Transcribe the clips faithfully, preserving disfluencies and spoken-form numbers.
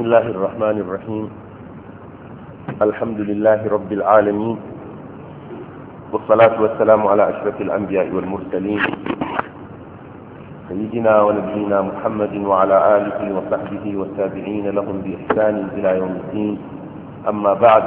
بسم الله الرحمن الرحيم. الحمد لله رب العالمين، والصلاة والسلام على أشرف الأنبياء والمرسلين سيدنا ونبينا محمد وعلى آله وصحبه والتابعين لهم بإحسان إلى يوم الدين. أما بعد،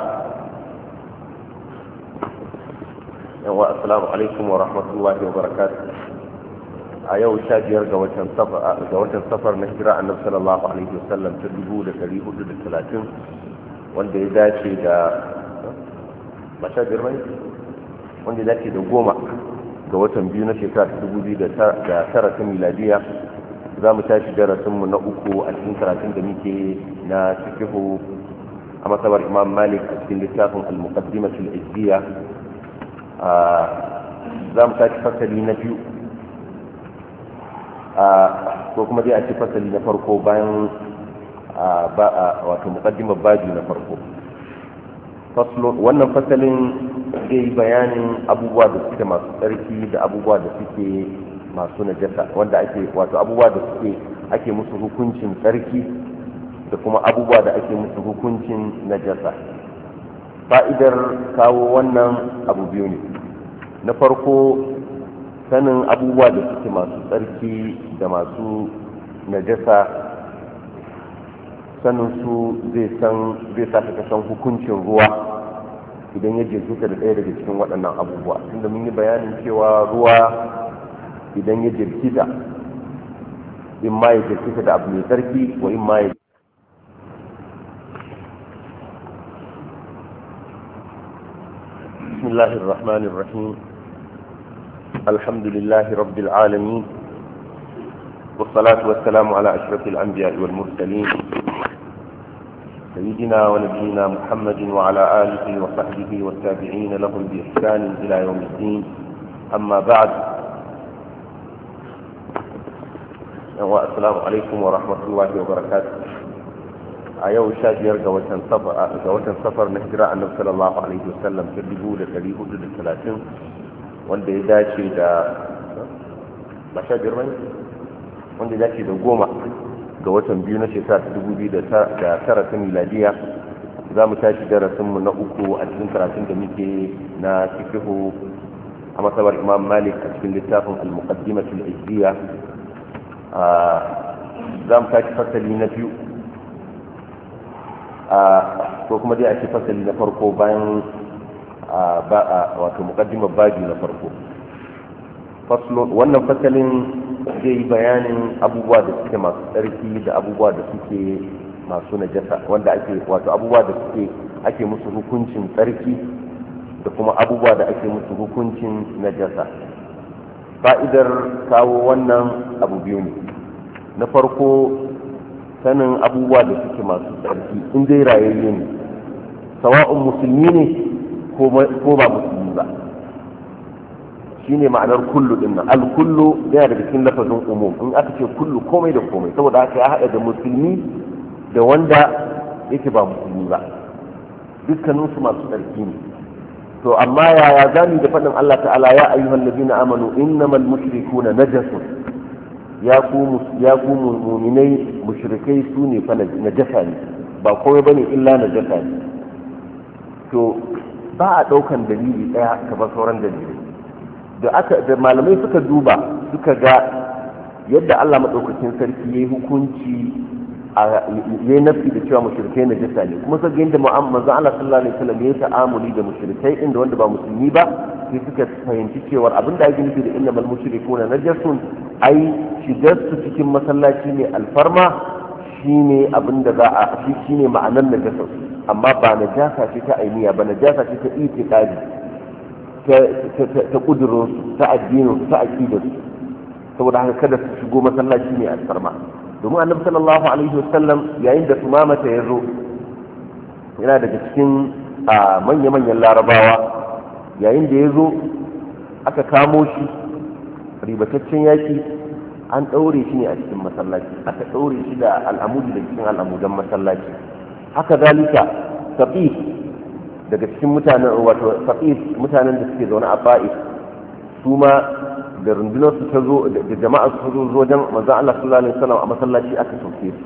والسلام عليكم ورحمة الله وبركاته. a yau sha biyar ga watan safar na hijira annabi sallallahu alaihi wasallam ta dubu da dari hudu da talatin, wanda ya dace da ba sha biyar mai wanda ya dace da goma ga watan biyu na shekara ta dubu biyu da tara ta miladiya. za mu tashi darasinmu na uku a cikin karatun da muke na fiqhu a masabar imam malik a cikin littafin al-muqaddimatul izziya. za mu tashi fasali na biyu ko kuma dai a ce fasali na farko bayan wato muqaddimar baji na farko. Wannan fasalin zai yi bayanin abubuwa da suke masu tsarki da abubuwa da suke masu najasa, wanda ake wato abubuwa da suke ake musu hukuncin tsarki da kuma abubuwa da ake musu hukuncin najasa. Fa'idar kawo wannan abu biyu ne. Na farko, sanin abubuwa da suke masu tsarki da masu najasa, sanin su zai san zai sa ka san hukuncin ruwa idan ya jesu ka da ɗaya daga cikin waɗannan abubuwa, tunda mun yi bayanin cewa ruwa idan ya jirkita, in ma ya jirkita da abu mai tsarki wa in ma ya bismillahir rahmanir rahim. الحمد لله رب العالمين، والصلاة والسلام على أشرف الأنبياء والمرسلين سيدنا ونبينا محمد وعلى آله وصحبه والتابعين لهم بإحسان إلى يوم الدين. أما بعد، والسلام عليكم ورحمة الله وبركاته. أيوة شاجر جوة سفر جوة سفر نهجر النبي صلى الله عليه وسلم في الدخول الذي حدد الثلاثين، wanda ya dace da ba sha biyar wanda ya dace da goma ga watan biyu na shekara ta dubu biyu da tara ta miladiya. za mu tashi darasinmu na uku a cikin karatun da muke na fiqhu a masabar imam malik a cikin littafin al-muqaddimatul izziya. za mu tashi fasali na biyu ko kuma dai a ce fasali na farko bayan wato muqaddimar baji na farko. Wannan fasalin zai yi bayanin abubuwa da suke masu tsarki da abubuwa da suke masu najasa, wanda ake wato abubuwa da suke ake musu hukuncin tsarki da kuma abubuwa da ake musu hukuncin najasa. Fa'idar kawo wannan abu biyu ne. Na farko, sanin abubuwa da suke masu tsarki in dai rayayye ne, sawa'un musulmi ne ko ba musulmi ba, shine ma'anar kullu din nan. al-kullu yana daga cikin lafazin umum, in aka ce kullu komai da komai, saboda haka ya hada da musulmi da wanda yake ba musulmi ba, dukkanin su masu tsarki ne. to amma yaya zamu da faɗin Allah ta'ala, ya ayyuhal ladina amanu innamal mushrikuna najasun, ya ku ya ku mu'minai mushrikai su ne fa najasa ne, ba komai bane illa najasa ne. to ba a ɗaukan dalili ɗaya kamar sauran dalilai da aka da malamai suka duba suka ga yadda Allah maɗaukakin sarki ya yi hukunci a yayi nafi da cewa mushrikai na jasa ne, kuma suka yadda manzo Allah sallallahu alaihi wasallam ya yi ta'amuli da mushrikai inda wanda ba musulmi ba, sai suka fahimci cewa abin da ake nufi da innamal mushrikuna najasun ai shigar su cikin masallaci ne alfarma shine abin da za a shi shine ma'anar najasa, amma ba najasa ce ta ainiya ba, najasa ce ta itiqadi, ta ta kudurin ta addinin ta aqidar. saboda haka kada su shigo masallaci ne alfarma. domin annabi sallallahu alaihi wasallam yayin da sumamata ya zo, yana daga cikin manya-manyan larabawa, yayin da ya zo aka kamo shi ribataccen yaki, an ɗaure shi ne a cikin masallaci, aka ɗaure shi da al'amudi da cikin al'amudan masallaci. haka zalika saqif daga cikin mutanen wato saqif mutanen da suke zaune a Ba'if, su ma da rundunar su ta zo da jama'a su zo wajen manzon Allah sallallahu alaihi wasallam a masallaci aka sauke su.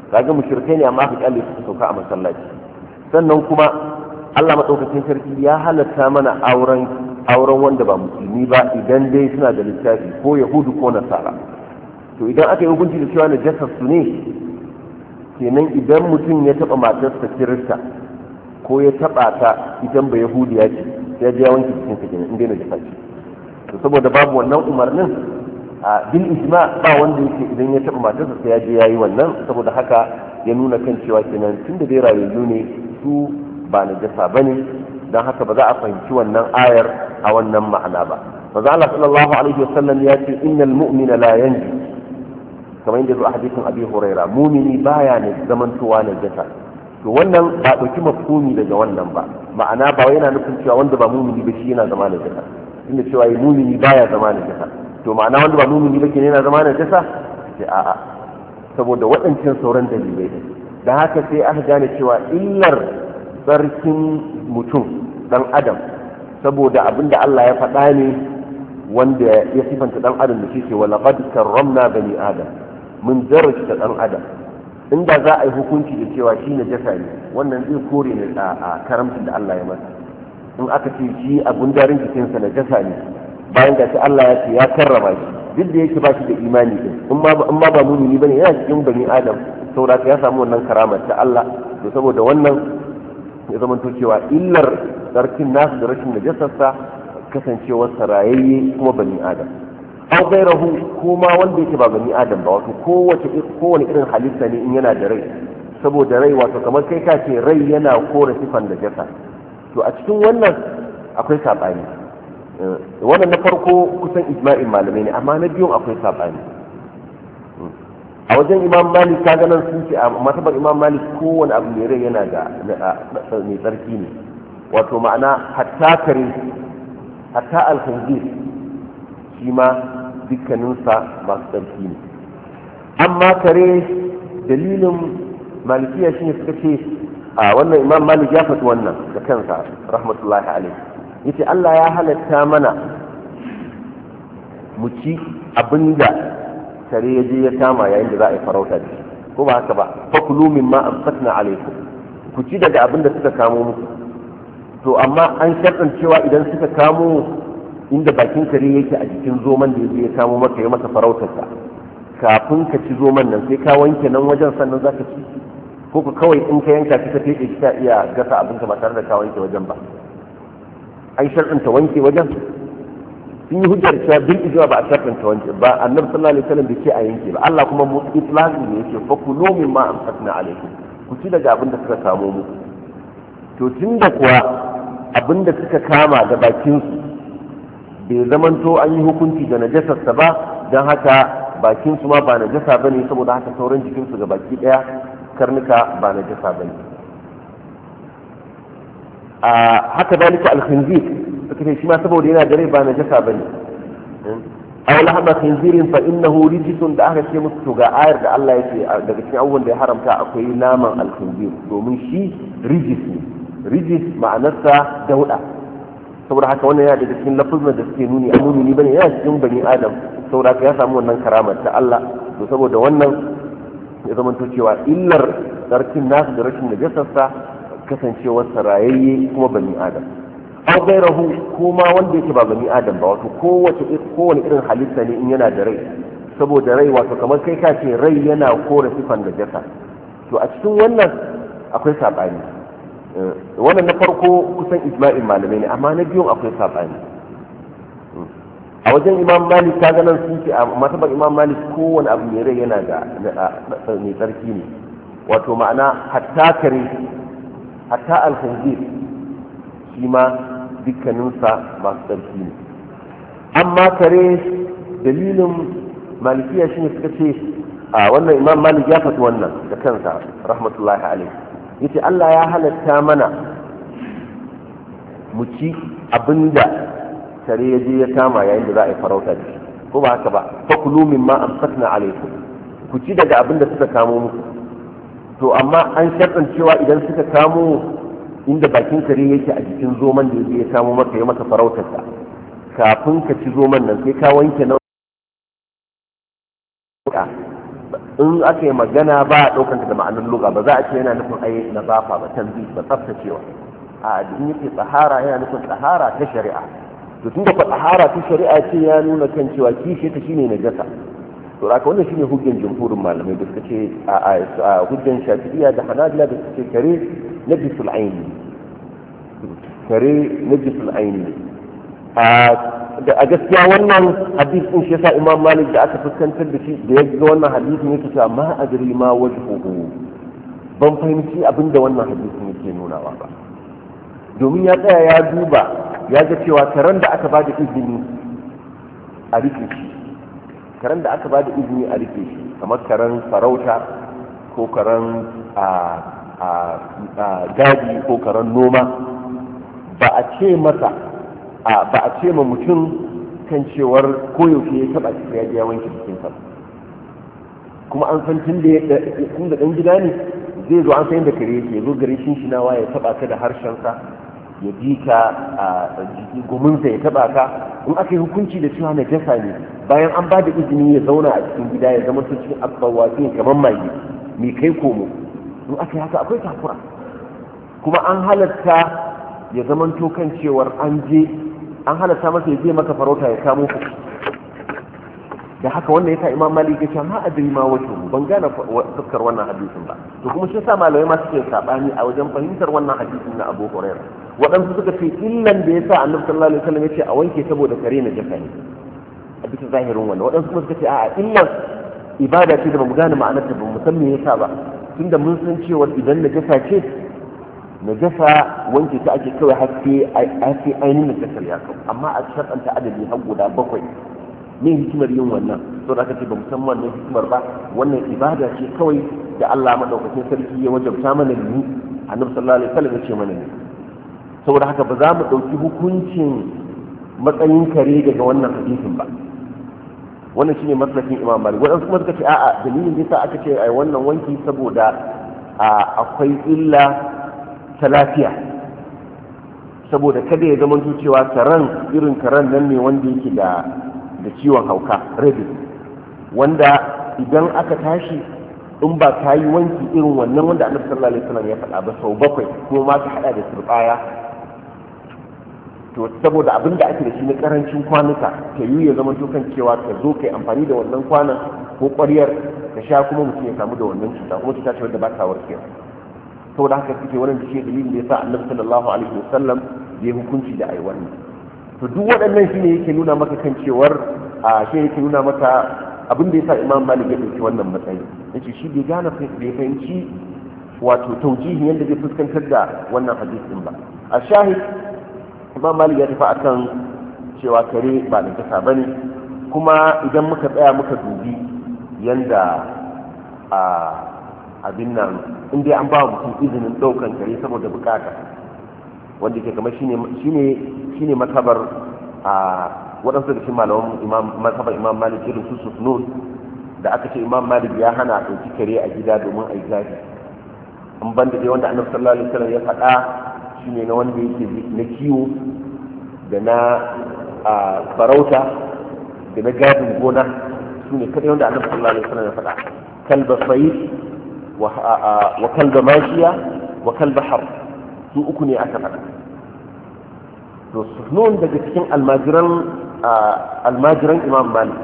kaga mushrikai ne amma aka kalle su sauka a masallaci. Sannan kuma Allah madaukakin sarki ya halatta mana auren auren wanda ba musulmi ba idan dai suna da littafi ko yahudu ko nasara. To idan aka yi hukunci da cewa najasar su ne, kenan idan mutum ya taba matarsa kirista ko ya taba ta idan ba yahudiya ce ya je ya wanke cikin sa kenan inda najasa ce. To saboda babu wannan umarnin a bil ijma ba wanda yake idan ya taba matarsa sai ya je yayi wannan, saboda haka ya nuna kan cewa kenan tunda dai rayuwa ne su ba najasa bane, dan haka ba za a fahimci wannan ayar a wannan ma'ana ba. manzo Allah sallallahu alaihi wasallam ya ce innal mu'mina la yanji, kamar yadda zuwa hadisin Abi Huraira, mumini baya ne zamantowa najasa. To wannan ba dauki mafhumi daga wannan ba, ma'ana ba yana nufin cewa wanda ba mumini ba shi yana zama najasa, inda cewa mumini baya zama najasa. To ma'ana wanda ba mumini ba kenan yana zama najasa? Sai a'a, saboda waɗancan sauran dalilai ne. Da haka sai aka gane cewa illar tsarkin mutum dan adam saboda abinda Allah ya faɗa ne wanda ya sifanta dan adam da shi ce wala qad karramna bani adam, mun jarrata dan adam. Inda za a yi hukunci da cewa shi najasa ne, wannan zai kore ne a karamcin da Allah ya masa. In aka ce shi abun darin jikinsa najasa ne, bayan da shi Allah ya ce ya karrama shi, duk da yake ba shi da imani din, in ma ba mumini bane yana cikin bani adam, saboda ya samu wannan karamar ta Allah. To saboda wannan ya zama to cewa illar sarkin nasu da rashin najasarsa kasancewar sarayayye kuma bani adam. An gairahu kuma wanda yake ba bani adam ba, wato kowace kowane irin halitta ne in yana da rai, saboda rai wato kamar kai ka ce rai yana kore sifan najasa. To a cikin wannan akwai sabani. Wannan na farko kusan ijma'in malamai ne, amma na biyun akwai sabani. A wajen Imam Malik ka ganin sun ce a matabar Imam Malik kowane abu mai rai yana da mai tsarki ne, wato ma'ana hatta kare hatta alkhanzir shi ma dukkaninsa masu tsarki ne. Amma kare dalilin malikiya shine suka ce a wannan Imam Malik ya faɗi wannan da kansa rahmatullahi alaihi, yace Allah ya halatta mana mu ci abinda kare ya je ya kama yayin da za a yi farauta da shi, ko ba haka ba, fakulu mimma amsakna alaikum, ku ci daga abin da suka kamo muku. To amma an sharɗan cewa idan suka kamo inda bakin kare yake a jikin zoman da ya je ya kamo maka ya maka farautarsa, kafin ka ci zoman nan sai ka wanke nan wajen sannan za ka ci, ko ka kawai in ka yanka shi ka feɗe shi ka iya gasa abinka ba tare da ka wanke wajen ba. An sharɗanta wanke wajen, sun yi hujjar cewa bil ijma ba a shafin ta wanke ba, annabi sallallahu alaihi wasallam bai ce a yanke ba, Allah kuma mu itlaqi ne yake fa kulu mimma amsakna alaikum, ku ci daga abin da suka kamo mu. To tunda kuwa abin da suka kama da bakin su bai zamanto an yi hukunci da najasarsa ba, dan haka bakin su ma ba najasa bane, saboda haka sauran jikin su ga baki daya karnuka ba najasa bane. a haka dalika al-khinzir suka shi ma saboda yana da rai ba najasa bane. aw lahma khinzirin fa innahu rijsun, da aka ce musu to ga ayar da Allah yake daga cikin abubuwan da ya haramta akwai naman al-khinzir, domin shi rijis ne. Rijis ma'anarsa dauda, saboda haka wannan yana daga cikin lafuzan da suke nuni a mumini bane, yana cikin bani adam, saboda haka ya samu wannan karamar ta Allah. To saboda wannan ya zama to cewa illar tsarkin nasu da rashin najasarsa kasancewar sarayayye kuma bani adam. An gairahu kuma wanda yake ba bani adam ba, wato kowace kowane irin halitta ne in yana da rai, saboda rai wato kamar kai ka ce rai yana kore sifan da jasa. To a cikin wannan akwai sabani. Wannan na farko kusan ijma'in malamai ne, amma na biyun akwai sabani. A wajen Imam Malik ka ganin sun ce a matabar Imam Malik kowane abu mai rai yana da mai tsarki ne, wato ma'ana hatta kare hatta alkhanzir shi ma dukkaninsa masu tsarki ne. Amma kare dalilin malikiya shi ne suka ce a wannan Imam Malik ya faɗi wannan da kansa rahmatullahi alaihi, yace Allah ya halatta mana mu ci abinda kare ya je ya kama yayin da za a yi farauta da shi, ko ba haka ba, fakulu mimma amsakna alaikum, ku ci daga abinda suka kamo muku. To amma an sharɗan cewa idan suka kamo inda bakin kare yake a jikin zoman da ya kamo maka ya maka farautarsa, kafin ka ci zoman nan sai ka wanke nan in aka yi magana ba a ɗaukanta da ma'anar lugha ba za a ce yana nufin ai nazafa ba tanzi ba tsaftacewa a in yake tsahara yana nufin tsahara ta shari'a to tunda ko tsahara ta shari'a ce ya nuna kan cewa kishi ta shine najasa to haka wannan shine hujjan jumhurin malamai da suka ce a hujjan shafi'iyya da hanabila da suka ce kare najisul aini kare najisul aini a gaskiya wannan hadis din shi yasa imam malik da aka fuskantar da shi da ya ga wannan hadisin yake cewa ma adri ma wajhuhu ban fahimci abinda wannan hadisin yake nunawa ba domin ya tsaya ya duba ya ga cewa karen da aka bada izini a rike shi karen da aka bada izini a rike shi kamar karen farauta ko karen a gadi ko karen noma ba a ce masa ba a ce ma mutum kan cewar koyaushe ya taba shi ya ya wanke jikinsa kuma an san tun da ɗan gida ne zai zo an san da kare yake zo gare shi shi nawa ya taba ka da harshensa ya bi ka a jiki gominsa ya taba ka in aka yi hukunci da cewa najasa ne bayan an ba da izini ya zauna a cikin gida ya zama cikin abubuwa kamar mage mai kai komo in aka yi haka akwai takura kuma an halatta ya zamanto kan cewar an je an halatta masa ya je maka farauta ya kamo ku da haka wannan yasa imam malik ya ce ma adri ma wato ban gane fuskar wannan hadisin ba to kuma shi yasa malamai ma suke sabani a wajen fahimtar wannan hadisin na Abu Hurairah waɗansu suka ce illan da yasa Annabi sallallahu alaihi wasallam ya ce a wanke saboda kare na jaka ne a bisa zahirin wannan waɗansu kuma suka ce a'a illan ibada ce da ba mu gane ma'anarta ba mu san me yasa ba tunda mun san cewa idan najasa ce najasa wanke ta ake kawai haske haske ainihin najasar ya kawo amma a sharɗanta adadi har guda bakwai ne hikimar yin wannan to da aka ce ba musamman ne hikimar ba wannan ibada ce kawai da Allah madaukakin sarki ya wajabta mana ni annabi sallallahu alaihi wasallam ya ce mana ne saboda haka ba za mu ɗauki hukuncin matsayin kare daga wannan hadisin ba wannan shine maslakin imam malik wadansu kuma suka ce a'a dalilin da yasa aka ce ai wannan wanki saboda akwai illa ta lafiya saboda kada ya zama cewa karen irin karen nan ne wanda yake da da ciwon hauka rabi wanda idan aka tashi in ba ka yi wanki irin wannan wanda annabi sallallahu alaihi wasallam ya faɗa ba sau bakwai kuma ma ka hada da turbaya to saboda abin da ake da shi na karancin kwanuka ta yi ya zama kan cewa ka zo kai amfani da wannan kwanan ko ƙwaryar ka sha kuma mutum ya samu da wannan cuta kuma cuta ce wadda ba ta warkewa saboda haka suke wannan shi dalilin da yasa annabi sallallahu alaihi wasallam ya hukunci da ai wannan to duk waɗannan shine yake nuna maka kan cewar a shi yake nuna maka abin da yasa imam malik ya dauki wannan matsayi yace shi bai gane bai fahimci wato taujihin yadda zai fuskantar da wannan hadisin ba a shahid imam malik ya tafi akan cewa kare ba da kasa bane kuma idan muka tsaya muka dubi yanda a abin nan in dai an ba mutum izinin daukan kare saboda bukata wanda ke kamar shine shine shine matabar a waɗansu da cikin malaman imam matabar imam malik irin su sufnun da aka ce imam malik ya hana ɗauki kare a gida domin a yi gadi an banda dai wanda annabi sallallahu alaihi wasallam ya faɗa shine na wanda yake na kiwo da na farauta da na gadin gona shine kadai wanda annabi sallallahu alaihi wasallam ya faɗa kalba sayid wa kalba mashiya wa kalba har su uku ne aka faɗa to sunun daga cikin almajiran almajiran imam malik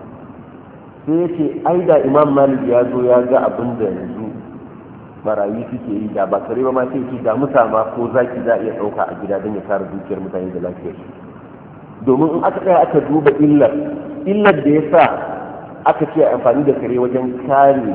sai ya ce ai da imam malik ya zo ya ga abin da yanzu marayu suke yi da ba kare ba ma sai ce da mutama ko zaki za a iya ɗauka a gida don ya kare dukiyar mutane da lafiyar su domin in aka tsaya aka duba illar illar da ya sa aka ce amfani da kare wajen kare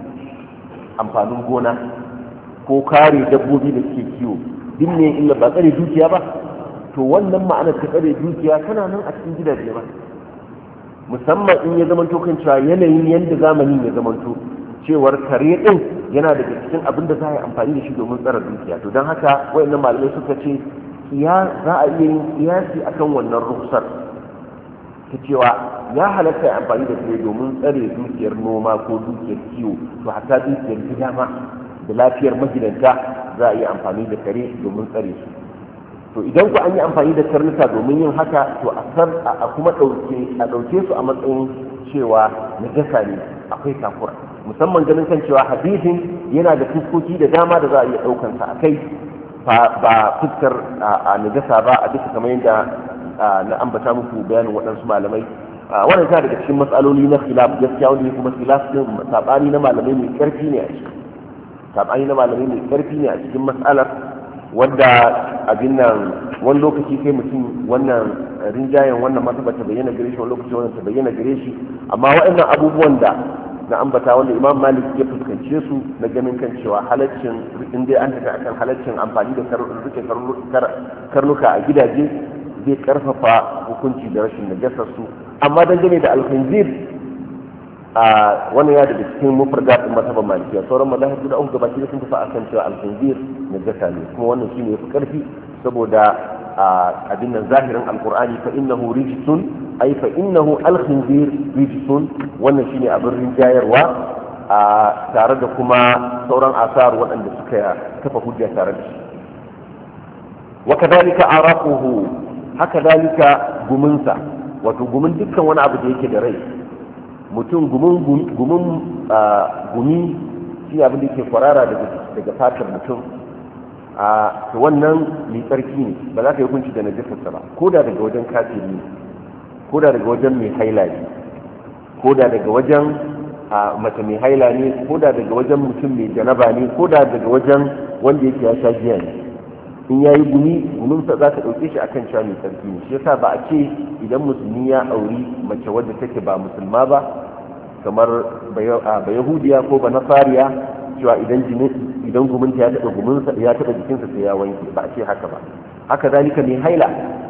amfanin gona ko kare dabbobi da suke kiwo din ne illa ba tsare dukiya ba to wannan ma'anar ta tsare dukiya tana nan a cikin gidaje ba musamman in ya zamanto kan cewa yanayin yadda zamanin ya zamanto cewar kare din yana daga cikin abin da za a yi amfani da shi domin tsare dukiya to don haka wayannan malamai suka ce za a iya yin kiyasi akan wannan ruksar ta cewa ya halatta ya amfani da kare domin tsare dukiyar noma ko dukiyar kiwo to hatta dukiyar gida ma da lafiyar magidanta za a yi amfani da kare domin tsare su to idan ku an yi amfani da karnuka domin yin haka to a kuma ɗauke a ɗauke su a matsayin cewa najasa ne akwai takura musamman ganin kan cewa hadisin yana da fuskoki da dama da za a iya ɗaukan sa akai ba fuskar a najasa ba a duka kamar yadda na ambata muku bayanin waɗansu malamai wannan ta daga cikin matsaloli na khilaf gaskiya wanda kuma khilaf din sabani na malamai mai karfi ne a cikin sabani na malamai mai karfi ne a cikin mas'alar wanda abin nan wani lokaci sai mutum wannan rinjayen wannan masa bata bayyana gare shi wani lokaci wannan ta bayyana gare shi amma waɗannan abubuwan da na ambata wanda imam malik ya fuskance su na ganin kan cewa halaccin in dai an tafi akan halaccin amfani da rike karnuka a gidaje zai karfafa hukunci da rashin najasar su amma dangane da alkhinzir a wannan ya daga cikin mufradat din mazhaban malikiya sauran mazhabu da uku gabaki sun tafi akan cewa alkhinzir najasa ne kuma wannan shine yafi karfi saboda abin nan zahirin alqur'ani fa innahu rijsun ay fa innahu alkhinzir rijsun wannan shine abin rinjayarwa a tare da kuma sauran asar waɗanda suka kafa hujja tare da shi wa kadhalika araquhu haka dalika guminsa wato gumin dukkan wani abu da yake da rai mutum gumin gumin gumi shi abin da yake kwarara daga daga fatar mutum a to wannan mai tsarki ne ba za ka yi hukunci da najasarsa ba ko da daga wajen kafiri ne ko da daga wajen mai haila ne ko da daga wajen mace mai haila ne ko da daga wajen mutum mai janaba ne ko da daga wajen wanda yake ya sha giya ne in ya yi gumi guminsa za ta ɗauke shi akan cewa mai tsarki ne shi yasa ba a ce idan musulmi ya auri mace wadda take ba musulma ba kamar ba yahudiya ko ba nasariya cewa idan idan guminta ya taɓa guminsa ya taɓa jikinsa sai ya wanke ba a ce haka ba haka zalika mai haila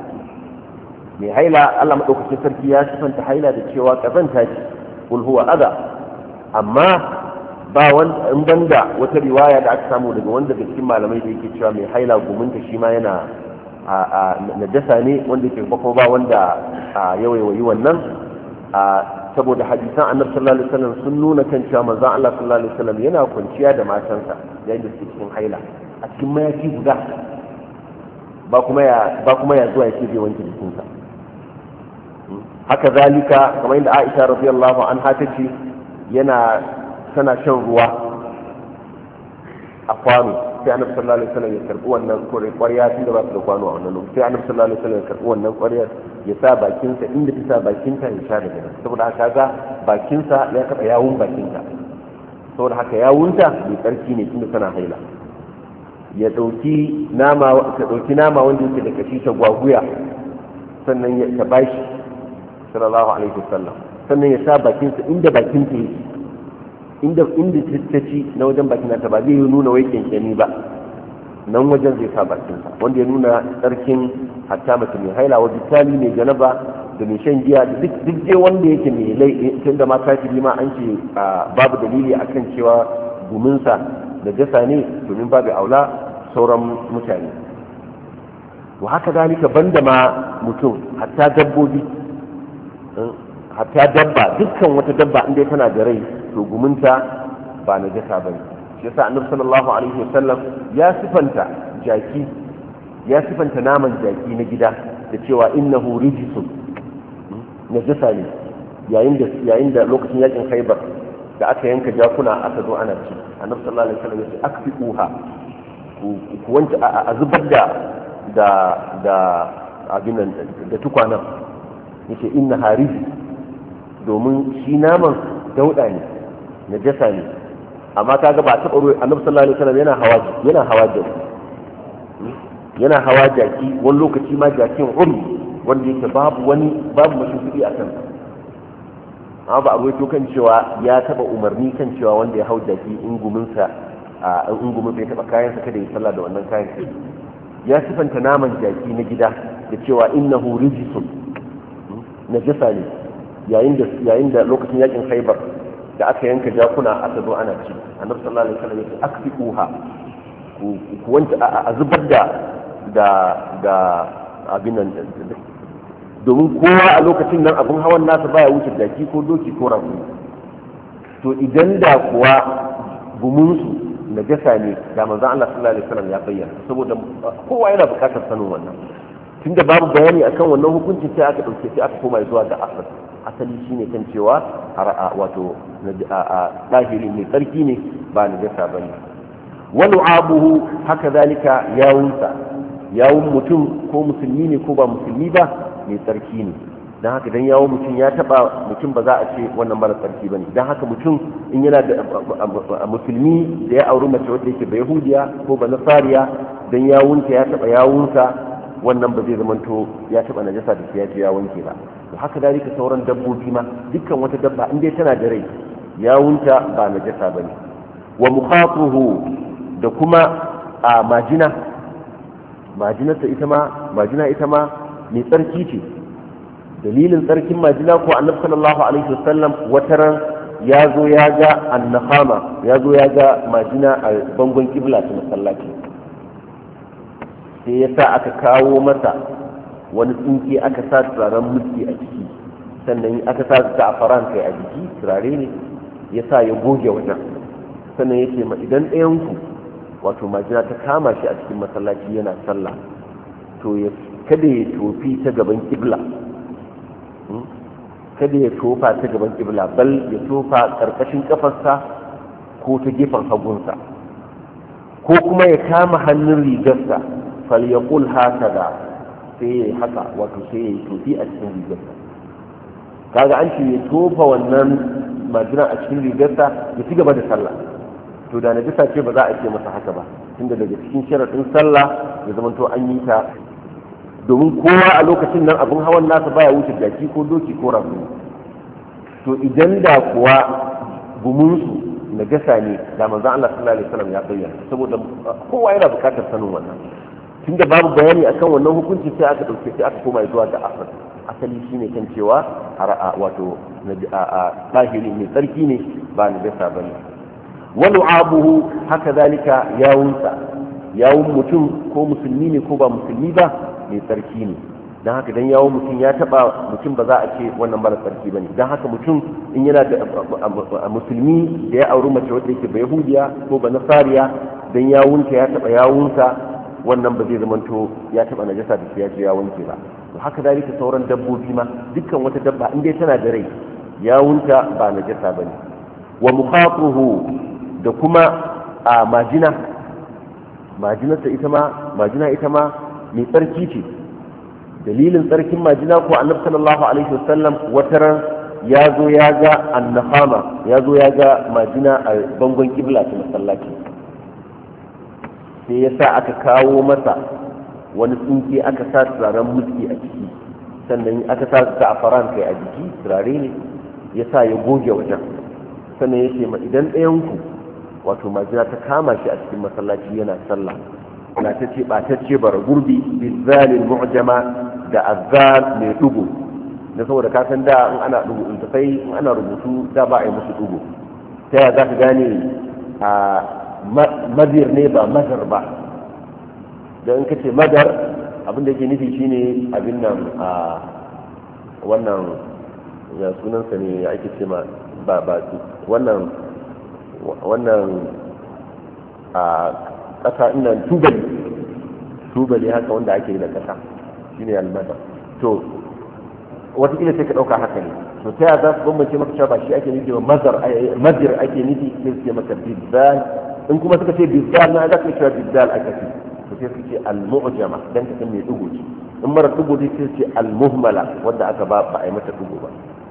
mai haila Allah madaukakin sarki ya sifanta haila da cewa kazanta ce kul huwa adha amma ba wanda in banda wata riwaya da aka samu daga wanda daga cikin malamai da yake cewa mai haila gumunta shi ma yana a najasa ne wanda yake bako ba wanda ya waiwayi wannan saboda hadisan annabi sallallahu alaihi wasallam sun nuna kan cewa manzon Allah sallallahu alaihi wasallam yana kwanciya da matansa yayin da suke cikin haila a cikin mayafi guda ba kuma ya ba kuma ya zuwa yake bai wanke jikinsa haka zalika kamar yadda Aisha radiyallahu anha tace yana tana shan ruwa a kwano sai annabi sallallahu alaihi wasallam ya karbi wannan ƙwarya tun da ba su da kwano a wannan lokaci sai annabi sallallahu alaihi wasallam ya karbi wannan ƙwaryar ya sa bakinsa inda ta sa bakinta ya sha daga nan saboda haka ga bakinsa ya taɓa yawun bakinta saboda haka yawunta mai tsarki ne tunda tana haila ya ɗauki nama ta ɗauki nama wanda yake da kashi ta gwaguya sannan ya ta bashi sallallahu alaihi wasallam sannan ya sa bakinsa inda bakinta yake inda inda ta ci na wajen bakin ta ba zai yi nuna wai kyankyani ba nan wajen zai sa bakinsa wanda ya nuna tsarkin hatta mace mai haila wa bitali mai janaba da mai shan giya da duk duk dai wanda yake mai lai tun da ma kafiri ma an ce babu dalili akan cewa guminsa da jasa ne domin babu aula sauran mutane wa haka dalika banda ma mutum hatta dabbobi hatta dabba dukkan wata dabba inda tana da rai to guminta ba na jasa bane shi yasa annabi sallallahu alaihi wasallam ya sifanta jaki ya sifanta naman jaki na gida da cewa innahu rijsun najasa ne yayin da yayin da lokacin yakin Khaibar da aka yanka jakuna aka zo ana ci annabi sallallahu alaihi wasallam ya ce akfiuha ku wanta a zubar da da da abin nan da tukwanan yace inna harij domin shi naman dauda ne najasa ne amma kaga ba taɓa ruwa annabi sallallahu alaihi wasallam yana hawa yana hawa jaki yana hawa jaki wani lokaci ma jakin uri wanda yake babu wani babu mashukuri a kan amma ba a ruwaito kan cewa ya taɓa umarni kan cewa wanda ya hau jaki in guminsa a in gumin bai taɓa kayansa kada ya sallah da wannan kayan ya sifanta naman jaki na gida da cewa innahu rijsun najasa ne yayin da yayin da lokacin yakin Khaibar da aka yanka jakuna aka zo ana ci annabi sallallahu alaihi wasallam ya ce akfiuha ku ku wanta a zubar da da da abin nan domin kowa a lokacin nan abin hawan nasa baya wuce jaki ko doki ko rago to idan da kuwa gumunsu najasa ne da manzon Allah sallallahu alaihi wasallam ya bayyana saboda kowa yana buƙatar sanin wannan tunda babu bayani akan wannan hukunci sai aka dauke sai aka koma zuwa ga asar asali shine kan cewa wato ɗahiri mai tsarki ne ba najasa bane. wa lu'abuhu haka zalika yawunsa, yawun mutum ko musulmi ne ko ba musulmi ba mai tsarki ne. don haka dan yawon mutum ya taba mutum ba za a ce wannan mara tsarki bane. don haka mutum in yana da musulmi da ya auri mace wadda yake ba yahudiya ko ba nasariya dan yawunta ya taba yawunsa, wannan ba zai zamanto ya taba najasa da ya ce ya wanke ba. to haka dalika sauran dabbobi ma dukkan wata dabba in dai tana da rai yawunta ba najasa bane. wa mukhatuhu da kuma a majina, majinarsa ita ma majina ita ma mai tsarki ce. dalilin tsarkin majina ko annabi sallallahu alaihi wasallam wataran ya zo ya ga annahama, ya zo ya ga majina a bangon kibla ta masallaci, sai ya sa aka kawo masa wani tsinke aka sa turaren muski a ciki, sannan aka sa ta a faran kai a jiki turare ne, ya sa ya goge wajen, sannan ya ce ma idan ɗayanku wato majina ta kama shi a cikin masallaci yana sallah to ya kada ya tofi ta gaban kibla, kada ya tofa ta gaban kibla, bal ya tofa karkashin kafarsa ko ta gefen hagunsa, ko kuma ya kama hannun rigarsa falyaqul hakaza, sai ya haka wato sai ya tofi a cikin rigarsa. kaga an ce ya tofa wannan majina a cikin rigarsa ya ci gaba da sallah, to da najisa ce ba za a ce masa haka ba, tunda daga cikin sharaɗin sallah ya zama to an yi ta, domin kowa a lokacin nan abin hawan nasa baya wuce jaki ko doki ko rabu. to idan da kuwa gumunsu najasa ne da manzo Allah sallallahu alaihi wasallam ya bayyana, saboda kowa yana bukatar sanin wannan. tunda babu bayani akan wannan hukunci sai aka dauke sai aka koma zuwa ga asal. asali shine kan cewa a wato a tahiri mai tsarki ne ba najasa bane. wa lu'abuhu haka zalika yawunsa, yawun mutum ko musulmi ne ko ba musulmi ba mai tsarki ne. don haka dan yawon mutum ya taba mutum ba za a ce wannan mara tsarki bane. don haka mutum in yana da musulmi da ya auri mace wadda yake ba yahudiya ko ba nasariya, dan yawunta ya taba yawunsa, wannan ba zai zamanto ya taba najasa da ya ce ya wanke ba. to haka dalika sauran dabbobi ma dukkan wata dabba in dai tana da rai yawunta ba najasa bane. wa mukhatuhu da kuma a majina, majinarsa ita ma majina ita ma mai tsarki ce. dalilin tsarkin majina ko annabi sallallahu alaihi wasallam wataran ya zo ya ga annahama, ya zo ya ga majina a bangon kibla ta masallaci, sai ya sa aka kawo masa wani tsinke aka sa turaren muski a ciki, sannan aka sa ta a faran kai a jiki turare ne, ya sa ya goge wajen, sannan ya ce ma idan ɗayanku wato majina ta kama shi a cikin masallaci yana sallah na ta ce ɓatacce bara gurbi bizalil mu'jama da azal mai dugu, da saboda ka san da in ana dugu in tafai in ana rubutu da ba a yi musu dugu, ta yaya za ka gane a madir ne ba mazar ba. da in ka ce madar abin da ke nufi shine abin nan a wannan ya sunansa ne ya ake ce ma ba ba wannan wannan a ƙasa ina tubali tubali haka wanda ake yi da ƙasa shine almadar. to watakila sai ka ɗauka haka ne, to ta yaya za su bambance maka cewa ba shi ake nufi ba mazar mazir ake nufi sai su ce maka bizzal, in kuma suka ce bizzal na za ka cewa bizzal aka ce, to sai su ce al-mu'jama dan ka san me dugo ce, in mara dugo dai sai su ce al-muhmala wanda aka ba ba a yi mata dugo ba.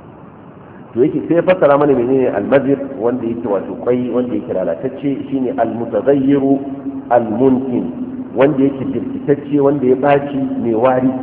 to yake sai ya fassara mana menene al-mazir, wanda yake wato kwai wanda yake lalatacce, shine al-mutazayyiru al-munkin, wanda yake jirkitacce wanda ya baci mai wari,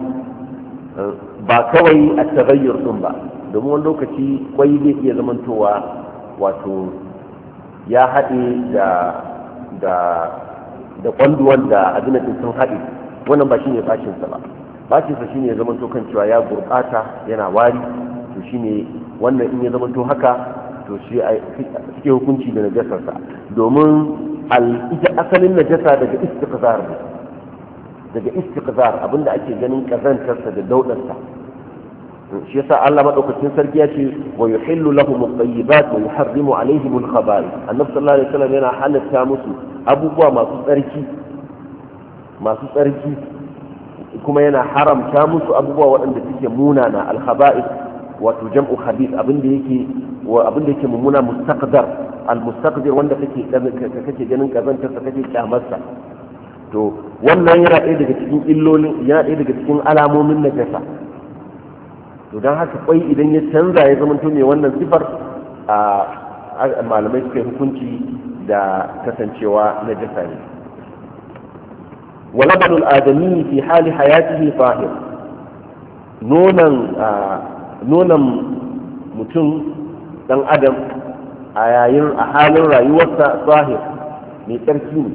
ba kawai a tagayyur din ba, domin wani lokaci kwai zai iya zamantowa wato ya haɗe da da da kwanduwan da abinatin sun haɗe, wannan ba shine bacinsa ba. bacinsa shine ya zamanto kan cewa ya gurɓata yana wari, to shine wannan in ya zamanto haka to shi suke hukunci da najasarsa, domin ita asalin najasa daga istiqzar ne, daga istiqzar abinda ake ganin kazantarsa da daudarsa. shi yasa Allah madaukakin sarki ya ce wa yuhillu lahum at-tayyibat wa yuharrimu alaihim al-khaba'ith. annabi sallallahu alaihi wasallam yana halatta musu abubuwa masu tsarki masu tsarki kuma yana haramta musu abubuwa waɗanda suke munana al-khaba'ith wato jam'u khabith abin da yake wa abin da yake mummuna mustaqdar al mustaqdir wanda kake kake ganin kazantar sa kake kyamarsa to wannan yana ɗaya daga cikin illolin yana ɗaya daga cikin alamomin najasa to dan haka kwai idan ya canza ya zama to mai wannan sifar a malamai suka hukunci da kasancewa najasa ne ولبن الآدمي في حال حياته طاهر نونا نونا متن دان أدم أيين أحال رأيوسا طاهر من تركين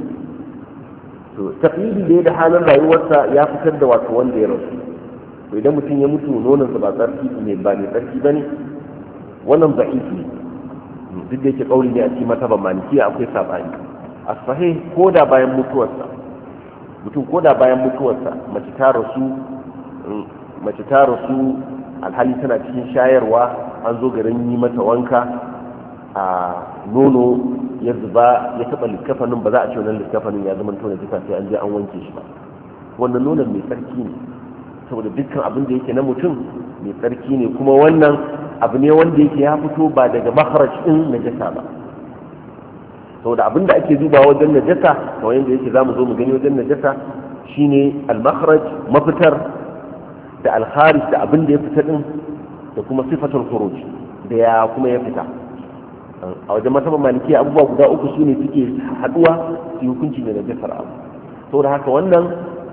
تقييد ده حال رأيوسا يا فكر دوات وان ديرس وإذا متن يموت نونا سبع تركي من بني تركي بني وانا ضعيف duk da yake kauli ne a cikin mataban malikiya akwai sabani a sahih ko da bayan mutuwarsa mutum ko da bayan mutuwarsa mace ta rasu mace ta rasu alhali tana cikin shayarwa an zo garin yi mata wanka a nono ya zuba ya taba likafanin ba za a ce wannan likafanin ya zama tona jika sai an je an wanke shi ba wannan nonon mai tsarki ne saboda dukkan abin da yake na mutum mai tsarki ne kuma wannan abu ne wanda yake ya fito ba daga makharaj din najasa ba saboda abin da ake dubawa wajen najasa kamar yadda yake zamu zo mu gani wajen najasa shine al-makhraj mafitar da al-kharij da abin da ya fita din da kuma sifatul khuruj da ya kuma ya fita a wajen masaban maliki abubuwa guda uku shine suke haduwa su hukunci da najasar abu saboda haka wannan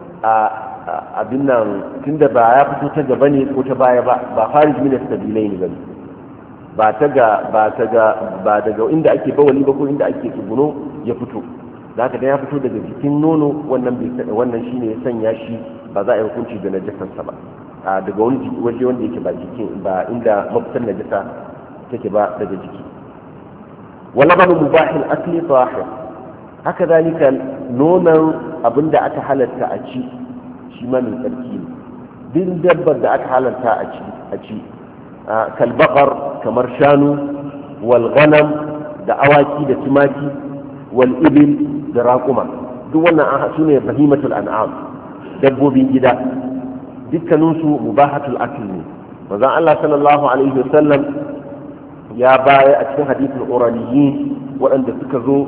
abin nan tunda ba ya fito ta gaba ne ko ta baya ba ba kharij min as-sabilai ne bane ba ta ga ba ta ga ba daga inda ake bawali ba ko inda ake tsuguno ya fito da haka dan ya fito daga jikin nono wannan bai wannan shine ya sanya shi ba za a yi hukunci da najasarsa ba a daga wani waje wanda yake ba jikin ba inda mafitar najasa take ba daga jiki wala banu mubahil asli tahir haka zalika nonon abinda aka halatta a ci shi ma mai tsarki ne din dabbar da aka halatta a ci a ci kalbaqar kamar shanu wal ghanam da awaki da tumaki wal ibil da raquma duk wannan an su ne bahimatul an'am dabbobin gida dukkanin su mubahatul akl ne manzon Allah sallallahu alaihi wasallam ya baya a cikin hadithul uraniyin waɗanda suka zo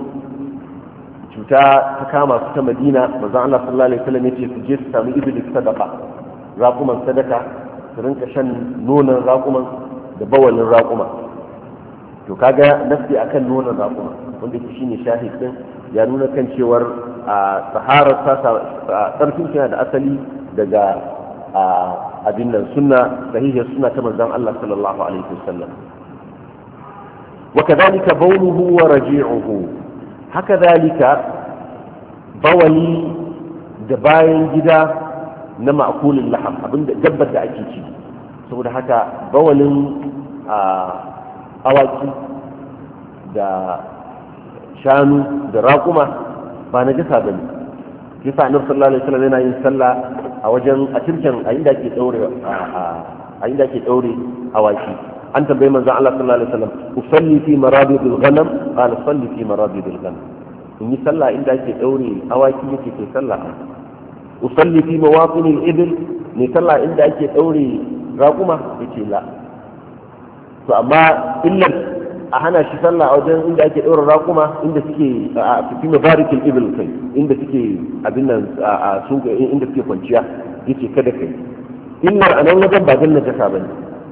cuta ta kama su ta Madina manzon Allah sallallahu alaihi wasallam yace su je su samu ibil sadaqa raquman sadaka su rinka shan nonon raƙuman da bawalin raƙuma to kaga nafsi akan nonon raƙuma wanda ke shine shahid din ya nuna kan cewar a saharar ta tsarkin yana da asali daga abin nan sunna sahihiyar sunna ta manzon Allah sallallahu alaihi wasallam wa kadhalika bawluhu wa raji'uhu haka zalika bawali da bayan gida na ma'kulin laham abinda dabbar da ake ci saboda haka bawalin awaki da shanu da raƙuma ba na jisa ba ne kisa annabi sallallahu alaihi wasallam yana yin sallah a wajen a turken a inda ake daure a inda ake daure awaki an tambayi manzon Allah sallallahu alaihi wasallam usalli fi marabidil ghanam qala salli fi marabidil ghanam in yi sallah inda ake daure awaki yake ke sallah usalli fi mawatinil ibil ne sallah inda ake daure raquma yace la to amma illar a hana shi sallah a wajen inda ake daure raquma inda suke a fi mabarikil ibil kai inda suke abin nan a sun inda suke kwanciya yace kada kai illar anan wajen ba ganna jaka bane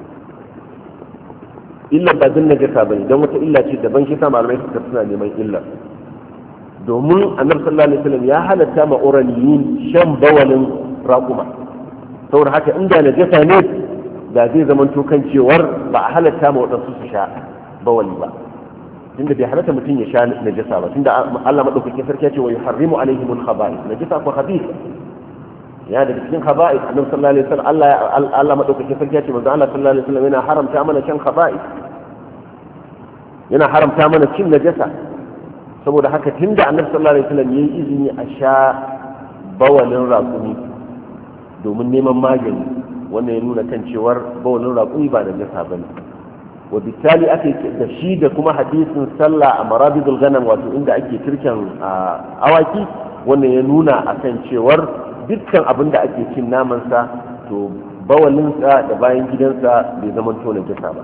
illar ba ganna jaka bane dan wata illa ce daban shi sa malamai suka suna neman illar domin annabi sallallahu alaihi wasallam ya halatta ma uraniyin shan bawalin raquma saboda haka inda najasa ne da zai zama to kan cewar ba a halatta ma wadansu su sha bawali ba tunda bai halatta mutum ya sha najasa ba tunda Allah madaukakin sarki ya ce wa yuharrimu alaihimul khaba'ith najasa ko khabith ya da cikin khaba'ith annabi sallallahu alaihi wasallam Allah Allah madaukakin sarki ya ce manzo Allah sallallahu alaihi wasallam yana haramta mana shan khaba'ith yana haramta mana cin najasa saboda haka tun da annabi sallallahu alaihi wasallam yayi izini a sha bawalin raƙumi domin neman magani wannan ya nuna kan cewar bawalin raƙumi ba da jasa bane wa bitali ake da shi da kuma hadisin sallah a marabidul ghanam wato inda ake turken awaki wannan ya nuna akan cewar dukkan abin da ake cin naman sa to bawalinsa da bayan gidansa bai zama to najasa ba.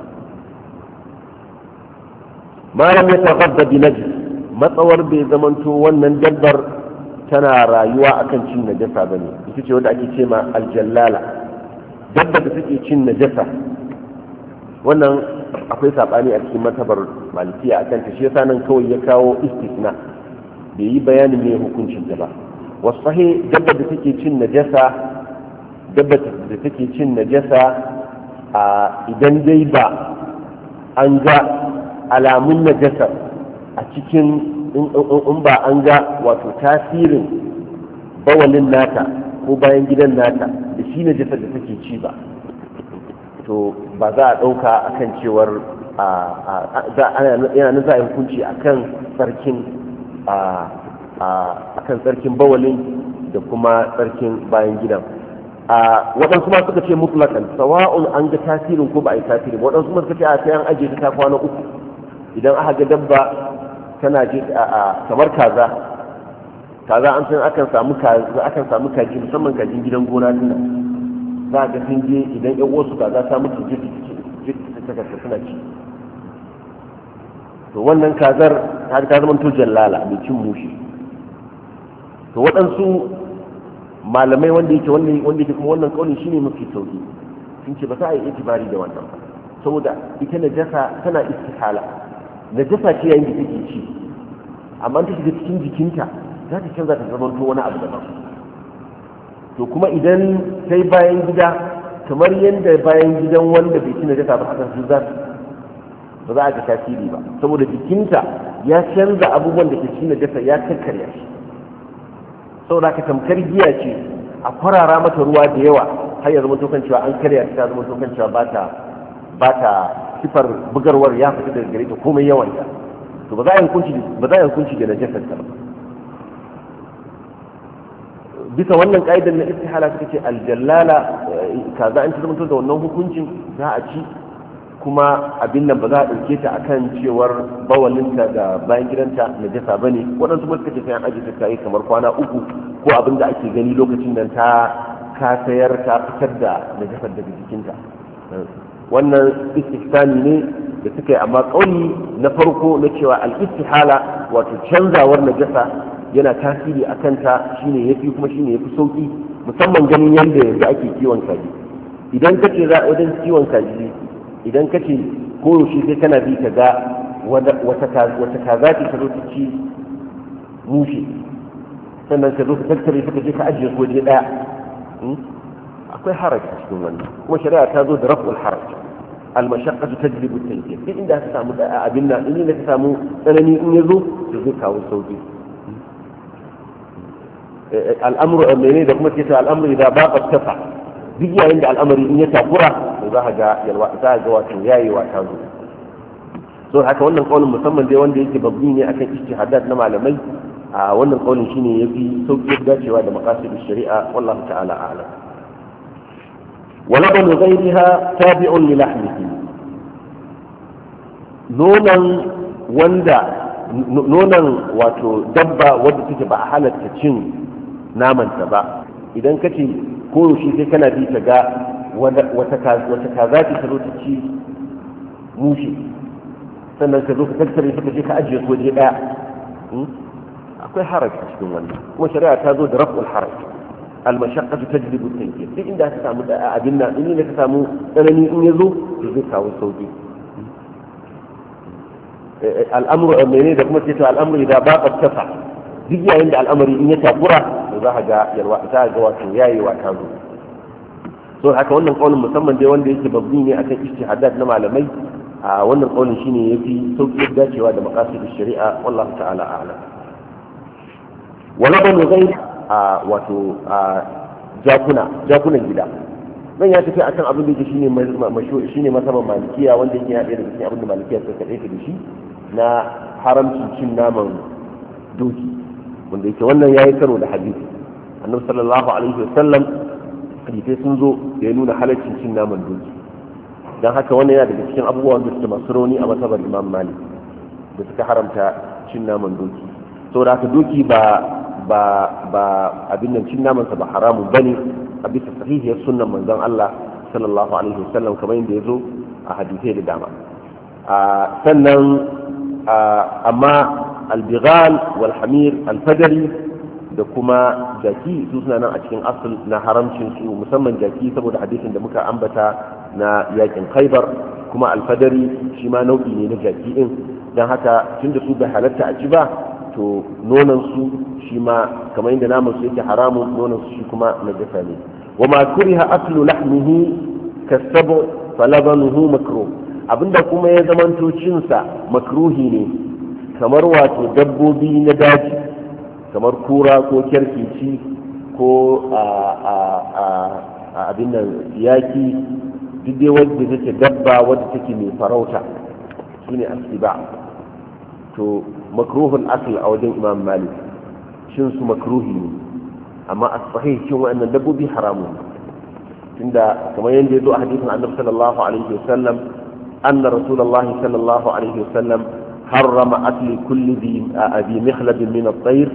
malam ya tagadda bi najis, matsawar bai zama to wannan dabbar tana rayuwa akan cin najasa bane, ita ce wanda ake ce ma aljallala, dabbar da take cin najasa. wannan akwai sabani a cikin matabar malikiya akan ta, shi yasa nan kawai ya kawo istisna, bai yi bayanin me hukuncin ta ba. wasahi dabbar da take cin najasa, dabbar da take cin najasa a idan dai ba an ga alamun najasa a cikin, in ba an ga wato tasirin bawalin nata ko bayan gidan nata da shi najasa da take ci ba, to ba za a ɗauka akan cewar yana za a yi hukunci akan tsarkin akan tsarkin bawalin da kuma tsarkin bayan gidan. waɗansu ma suka ce mutlakan sawa'un an ga tasirin ko ba a yi tasirin, waɗansu ma suka ce a sai an ajiye ta kwana uku. idan aka ga dabba tana je kamar kaza kaza an san akan samu kaza akan samu kaji, musamman kajin gidan gona din nan za ga sun je idan ƴan uwarsu kaza ta mutu je ta ta suna ci, to wannan kazar har ta zama to jallala mai cin mushi. to waɗansu malamai wanda yake wanda yake kuma wannan kaulin shine mafi sauki, sun ce ba za a yi itibari da wannan ba, saboda ita najasa tana istihala, najasa ce yayin da take ci, amma ta shiga cikin jikinta za ta canza ta zama to wani abu daban. to kuma idan sai bayan gida kamar yadda bayan gidan wanda bai ci najasa ba haka su za ba za a ga tasiri ba, saboda jikinta ya canza abubuwan da ke ci najasa ya kakkarya shi. saboda ka tamkar giya ce a kwarara mata ruwa da yawa har ya zama to kan cewa an karya ta zama to kan cewa ba ta ba ta sifar bugarwar ya fita daga gare ta komai yawan ta, to ba za a yi hukunci ba za a yi hukunci da najasar ta ba. bisa wannan ka'idar na istihala suka ce aljallala kaza an ci zama da wannan hukuncin za a ci, kuma abin nan ba za a ɗauke ta akan cewar bawalinta da bayan gidanta najasa ba ne. waɗansu ba suka ce sai an ajiye ta yi kamar kwana uku ko abin da ake gani lokacin nan ta kasayar ta fitar da najasar daga jikinta. wannan istihsani ne da suka yi, amma kauli na farko na cewa al-istihala wato canzawar najasa yana tasiri a kanta shine yafi, kuma shine yafi sauki, musamman ganin yadda yanzu ake kiwon kaji. idan kace za a wajen kiwon kaji, idan kace koyaushe sai kana bi ka ga wata kaza ce ta zo ta ci mushe, sannan ka zo ka tattare ta je ka ajiye ko je daya, akwai haraj a cikin wannan, kuma shari'a ta zo da raf'ul haraj, al-mashaqqatu tajlibu at-taysir. duk inda ka samu abin nan, inda ka samu tsanani in yazo to zai kawo sauki. al'amru amene da kuma cewa al'amru idan ba ka tafa, duk yayin da al'amari in ya takura to za ka ga yalwa, za ka ga wato yayewa ta zo. so haka wannan kaulin musamman dai wanda yake babbi ne akan ijtihadat na malamai, a wannan kaulin shine yafi sauki dacewa da maqasid shari'a, wallahu ta'ala a'lam. ولبن غيرها تابع للحمه. nonon wanda nonon wato dabba wadda take ba a halatta cin namanta ba, idan ka ce koyaushe sai kana bi ta ga wata kaza ce ta zo ta ci mushe, sannan ka zo ka tattare ta je ka ajiye ko je daya, akwai haraj a cikin wannan, kuma shari'a ta zo da raf'ul haraj, al-mashaqqatu tajlibu at-taysir. duk inda ka samu abin nan, inda ka samu tsanani in yazo to zai kawo sauki. al'amru amene da kuma cewa al'amru idan ba ka tafa, duk yayin da al'amari in ya takura to za ka ga yarwa, za ka ga wato yayewa ta zo. so haka wannan kaulin musamman dai wanda yake babbi ne akan ijtihadat na malamai, a wannan kaulin shine yafi sauki dacewa da maqasid shari'a, wallahu ta'ala a'lam. wala ban ghayr a wato a jakuna jakunan gida, zan ya tafi akan abin da yake shine mashhur, shine masaban malikiya, wanda yake ya da cikin abin da malikiya suka kade da shi na haramcin cin naman doki, wanda yake wannan yayi karo da hadisi annabi sallallahu alaihi wasallam, hadisi sun zo da ya nuna halaccin cin naman doki. dan haka wannan yana daga cikin abubuwan da suke masu rauni a masabar imam malik da suka haramta cin naman doki. saboda haka doki ba ba ba abin nan cin namansa ba haramun bane a bisa sahihiyar sunnan manzon Allah sallallahu alaihi wasallam kamar yadda ya zo a hadisai da dama. sannan amma albighal wal hamir alfadari da kuma jaki su suna nan a cikin asal na haramcin su, musamman jaki saboda hadisin da muka ambata na yakin khaibar, kuma alfadari shi ma nau'i ne na jaki din, don haka tunda su bai halatta a ci ba to nonon su shi ma kamar yadda naman su yake haramun, nonon su shi kuma najasa ne. wa ma kuriha aklu lahmihi kasabu falabanuhu makruh, abinda kuma ya zamanto cinsa makruhi ne kamar wato dabbobi na daji kamar kura ko kyarkeci ko a abin nan yaki, duk dai wadda take dabba wadda take mai farauta shine asiba, to makruhul asl a wajen imam malik shin su makruhi ne, amma as-sahih cin wa'annan dabbobi haramun, tunda kamar yadda ya zo a hadisin annabi sallallahu alaihi wasallam anna rasulullahi sallallahu alaihi wasallam harrama akli kulli bi abi mikhlab min at-tayr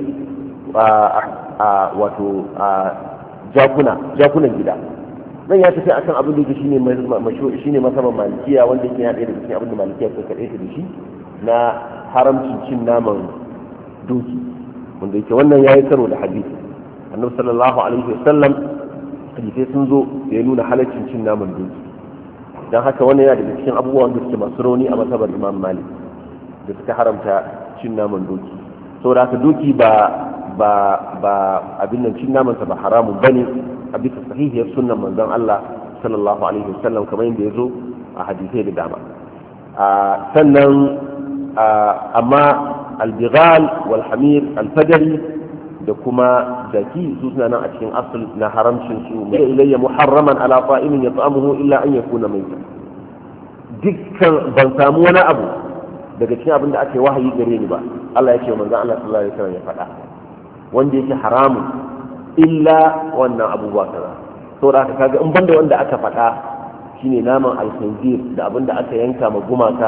wato jakuna jakunan gida. nan ya tafi akan abin da shine shine masaban malikiya, wanda yake ya da cikin abin da malikiya suka kaɗe da shi na haramcin cin naman doki, wanda yake wannan yayi karo da hadisi annabi sallallahu alaihi wasallam, hadisai sun zo da ya nuna halaccin cin naman doki, don haka wannan yana daga cikin abubuwan da suke masu rauni a masabar imam malik da suka haramta cin naman doki. saboda haka doki ba ba ba abin nan cin naman sa ba haramun bane a bisa sahihiyar sunnan manzon Allah sallallahu alaihi wasallam kamar yadda ya zo a hadisai da dama. sannan amma albighal wal hamir alfajari da kuma jaki su suna nan a cikin asal na haramcin su, mai ilayya muharraman ala ta'imin yat'amuhu illa an yakuna mayta. dukkan ban samu wani abu daga cikin abin da ake wahayi gare ni ba, Allah ya ce manzon Allah sallallahu alaihi wasallam ya faɗa wanda yake haramun illa wannan abubuwa kaza. saboda haka kaga in banda wanda aka faɗa shine naman alkhinzir da abin da aka yanka ma gumaka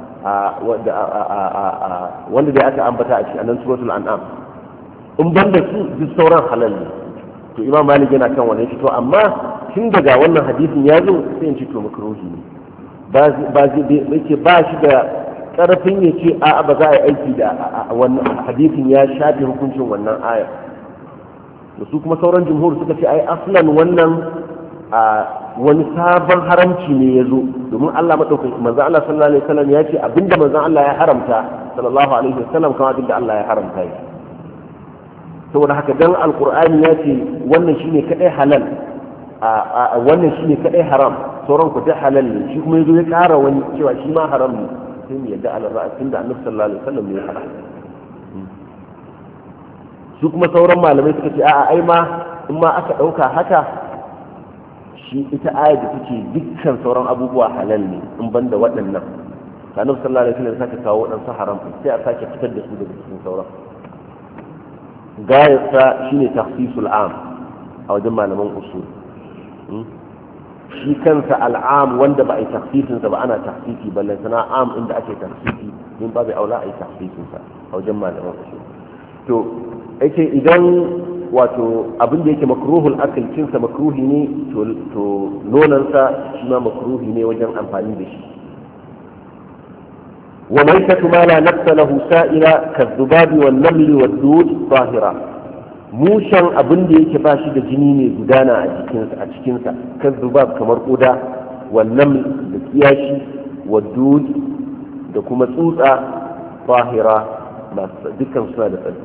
wanda dai aka ambata a cikin suratul an'am, in ban da su duk sauran halal ne. to imam malik yana kan wannan to amma tun daga wannan hadisin ya zo sai in ci to makruhi ne, ba ba yake ba shi da karfin ya ce a ba za a yi aiki da wannan hadisin ya shafe hukuncin wannan aya. da su kuma sauran jumhur suka ce ai aslan wannan wani sabon haramci ne ya zo, domin Allah madaukakin manzon Allah sallallahu alaihi wasallam ya ce abinda manzon Allah ya haramta sallallahu alaihi wasallam kamar abinda Allah ya haramta ya. saboda haka dan alqur'ani ya ce wannan shine kadai halal a wannan shine kadai haram, sauran ku duk halal ne, shi kuma yazo ya kara wani cewa shi ma haram ne, sai mu yadda alal ra'asin da Annabi sallallahu alaihi wasallam ya haram. su kuma sauran malamai suka ce a'a ai ma in ma aka dauka haka shi ita aya da take dukkan sauran abubuwa halal ne in banda waɗannan. Annabi sallallahu alaihi wasallam sake kawo waɗansu haram sai a sake fitar da su daga cikin sauran. gayarsa shine takhsisul am a wajen malaman usul. shi kansa al'am wanda ba a yi takhsisinsa ba ana takhsisi ballan sana am inda ake takhsisi min babu aula a yi takhsisinsa a wajen malaman usul. to yake idan wato abin da yake makruhul akal cinsa makruhi ne to nonansa shi ma makruhi ne wajen amfani da shi. wa maitatu ma la nafsa lahu sa'ila kadhubabi wan namli wad dud zahira, mushan abin da yake ba shi da jini ne gudana a jikinsa a cikinsa kadhubab kamar kuda, wan naml da kiyashi, wad dud da kuma tsutsa zahira dukkan suna da tsarki.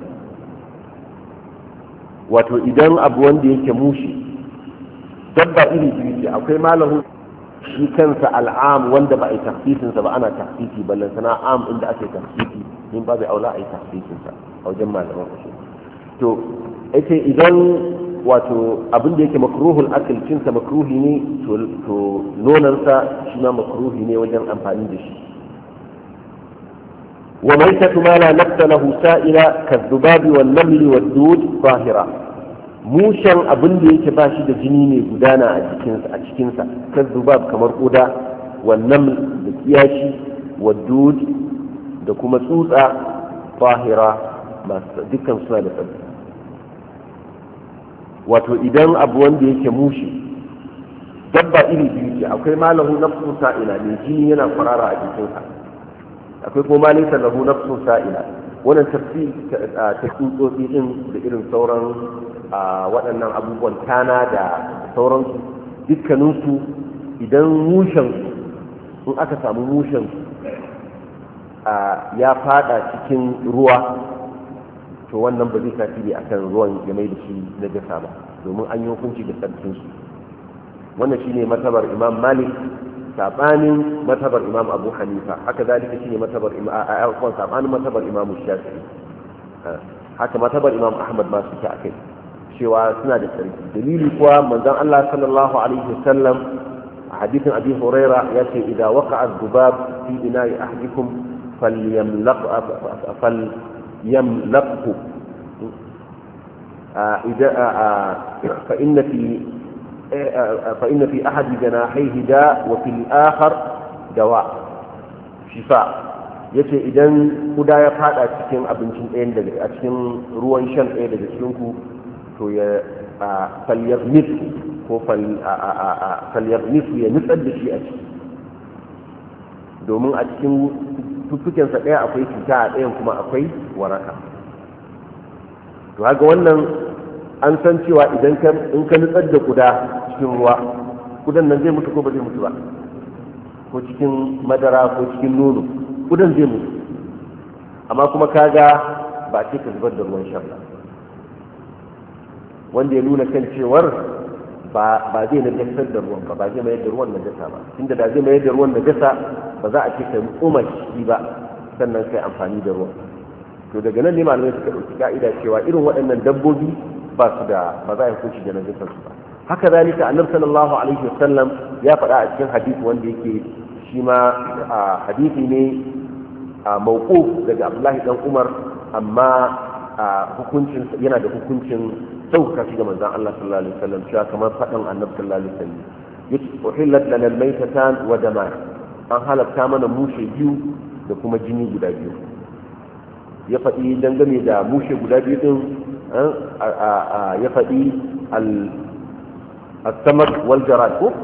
wato idan abu wanda yake mushi dabba iri biyu ce, akwai malahu shi kansa al'am wanda ba a yi tafsirinsa ba ana tafsiri ballan sana am inda ake tafsiri in ba bai aula a yi tafsirinsa a wajen malaman usul. to ita idan wato abin da yake makruhul akal cinsa makruhi ne to nonansa shi ma makruhi ne wajen amfani da shi. وميتة ما لا نفس له سائلة كالذباب والنمل والدود ظاهرة, mushen abin da yake ba shi da jini ne gudana a cikinsa كالذباب kamar kuda, والنمل da kiyashi, والدود da kuma tsutsa ظاهرة dukkan suna da tsarki. wato idan abu wanda yake mushi dabba iri biyu ce, akwai malahu nafsun sa'ila ne jini yana kwarara a jikinsa, akwai kuma malisa lahu nafsun sa'ila. Wannan tafsir ta tsutsotsi din da irin sauran waɗannan abubuwan tana da sauransu dukkaninsu idan mushen in aka samu mushen ya fada cikin ruwa to wannan ba zai tasiri akan ruwan ya mai da shi na jasa ba, domin an yi hukunci da tsarkinsu. wannan shine matabar Imam Malik sabanin matabar Imam Abu Hanifa, haka zalika shine matabar Imam sabanin matabar Imam Shafi'i, haka matabar Imam Ahmad ma suke akai cewa suna da tsarki. Dalili kuwa manzon Allah sallallahu alaihi wasallam a hadithin Abi Huraira ya ce idza waqa'a ad-dubab fi ina'i ahadikum falyamlaq falyamlaqhu idza fa inna fi فإن في أحد جناحيه داء وفي الآخر دواء شفاء. yace idan kuda ya fada cikin abincin ɗayan daga a cikin ruwan shan ɗaya daga cikin ku to ya falyagmis ko falyagmis ya nutsar da shi a ciki, domin a cikin fuffukensa ɗaya akwai cuta a ɗayan kuma akwai waraka. to haka wannan an san cewa idan in ka nutsar da kuda cikin ruwa, kudan nan zai mutu ko ba zai mutu ba, ko cikin madara ko cikin nono, kudan zai mutu. amma kuma kaga ba ce ka zubar da ruwan shan ba, wanda ya nuna kan cewar ba zai najasar da ruwan ba, ba zai mayar da ruwan najasa ba. inda da zai mayar da ruwan najasa ba za a ce ka umar shi ba sannan kai amfani da ruwan. to daga nan ne malamai suka ɗauki ka'ida cewa irin waɗannan dabbobi ba su da ba za a yi hukunci da najasar su ba. haka zalika annabi sallallahu alaihi wasallam ya faɗa a cikin hadisi wanda yake shi ma hadisi ne mawquf daga Abdullahi dan Umar, amma hukuncin yana da hukuncin sauka shi ga manzon Allah sallallahu alaihi wasallam cewa kamar faɗin annabi sallallahu alaihi wasallam yace uhillat lana al-maytatan wa daman, an halatta mana mushe biyu da kuma jini guda biyu. ya faɗi dangane da mushe guda biyu din ya faɗi al-samar wal jarad ko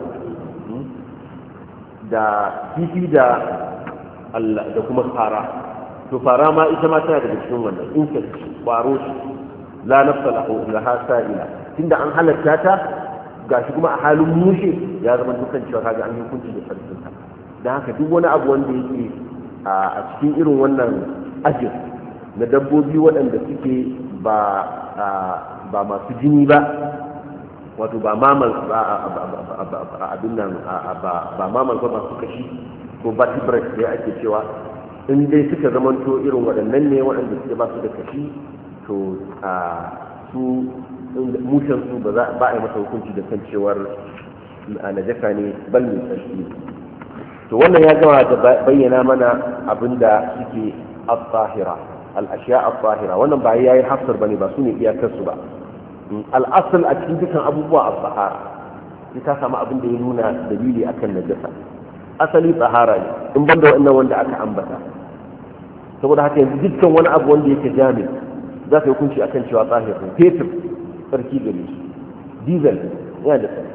da kifi da da kuma fara. to fara ma ita ma tana daga cikin wannan insect kwaro shi la nafsa lahu laha sa'ila, tunda an halatta ta gashi kuma a halin mushe ya zama dukan cewa kaga an yi hukunci da sarkin ta. dan haka duk wani abu wanda yake a cikin irin wannan ajin na dabbobi waɗanda suke ba ba masu jini ba, wato ba mamal abin nan ba mamal ba masu kashi ko vertebrate da ake cewa, in dai suka zamanto irin waɗannan ne waɗanda suke ba su da kashi, to su mushen su ba a yi masa hukunci da kan cewar najasa ne bal mai tsarki. to wannan ya gama da bayyana mana abinda suke al-zahira al-ashiya al-zahira. wannan ba yayi hafsar bane, ba su ne iyakar su ba. al-asl a cikin dukkan abubuwa al-zahara sai ka samu abin da ya nuna dalili akan najasa. asali tsahara ne in banda wannan wanda aka ambata. saboda haka yanzu dukkan wani abu wanda yake jami za ka yi hukunci akan cewa tsahir ne. fetur sarki gare shi, diesel yana da sarki,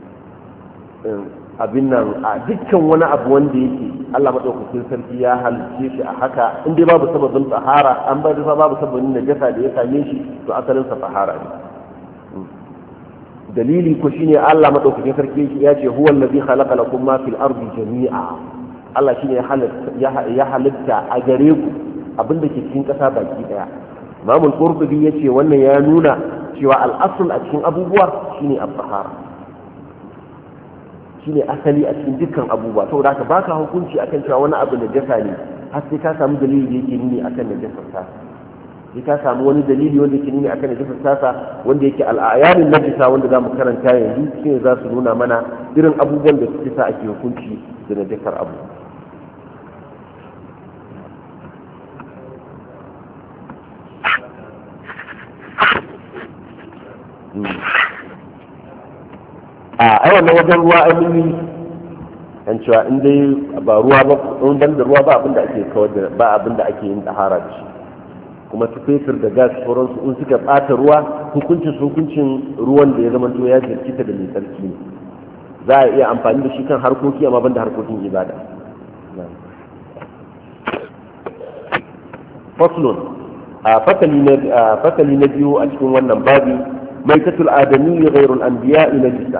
abin nan a dukkan wani abu wanda yake Allah madaukakin sarki ya halice shi a haka, in dai babu sababin tsahara, an bai da babu sababin najasa da ya same shi, to asalin sa tsahara ne. dalili ko shine Allah madaukakin sarki ya ce huwa allazi khalaqa lakum ma fil ardi jami'a. Allah shine ya halitta a gare ku abinda ke cikin kasa baki daya. Imam al-Qurtubi yace wannan ya nuna cewa al-asl a cikin abubuwa shine al-tahara, shine asali a cikin dukkan abubuwa. saboda haka baka hukunci akan cewa wani abu najasa ne har sai ka samu dalili da yake nuni akan najasar sa. sai ka samu wani dalili wanda yake nuni akan najasar tasa, wanda yake al'ayanin najasa wanda za mu karanta yanzu shine za su nuna mana irin abubuwan da suke sa ake hukunci da najasar abu. a ai wannan wajen ruwa ai mun yi an cewa in dai ba ruwa ba, in ban da ruwa ba abinda ake kawar da ba abinda ake yin tahara da shi. kuma su fetur da gas sauransu in suka ɓata ruwa hukuncin hukuncin ruwan da ya zama to ya jirkita da mai tsarki ne. za a iya amfani da shi kan harkoki amma banda harkokin ibada. faslun a fasali na biyu a cikin wannan babi maitatul adami ghairul anbiya najisa,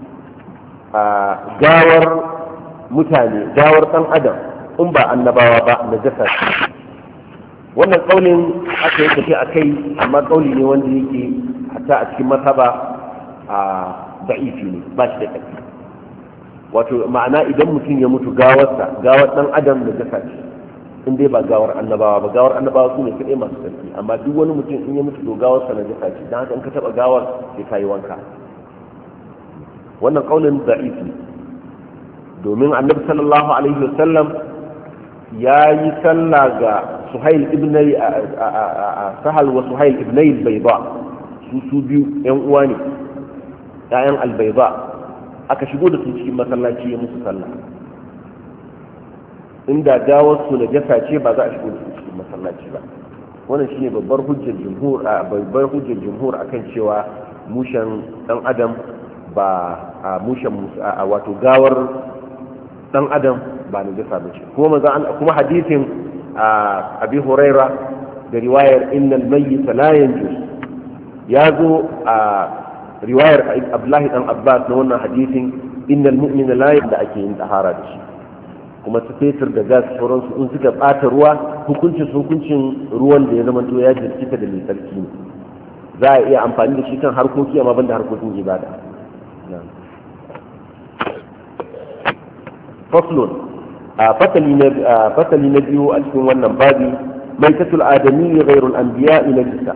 gawar mutane gawar dan adam in ba annabawa ba najasa. wannan kaulin aka yi tafi a kai amma kauli ne wanda yake hatta a cikin mazhaba a da'ifi ne ba shi da ƙarfi. wato ma'ana idan mutum ya mutu gawarsa gawar dan adam da jasa ce in dai ba gawar annabawa ba. gawar annabawa su ne kaɗai masu ƙarfi amma duk wani mutum in ya mutu to gawarsa na jasa ce don haka in ka taɓa gawar sai ka yi wanka. wannan kaulin da'ifi domin annabi sallallahu alaihi wasallam ya yi sallah ga suhail ibn sahal wa suhail ibn al-bayda su su biyu yan uwa ne ƴaƴan al-bayda aka shigo da su cikin masallaci ya musu sallah. inda gawar su na jasa ce ba za a shigo da su cikin masallaci ba. wannan shine babbar hujjar jumhur babbar hujjar jumhur akan cewa mushen dan adam ba mushen wato gawar dan adam ba na jasa ba ce. kuma kuma hadisin abi huraira da riwayar innal mayyit la yanjus ya zo a riwayar abdullahi dan abbas na wannan hadisin innal mu'mina la da ake yin tahara da shi. kuma su fetur da gas sauransu in suka bata ruwa hukuncin hukuncin ruwan da ya zama to ya jirkita da mai sarki ne. za a iya amfani da shi kan harkoki amma banda harkokin ibada. faslun a fasali na biyu a cikin wannan babi maitatul adami ghairul anbiya najisa,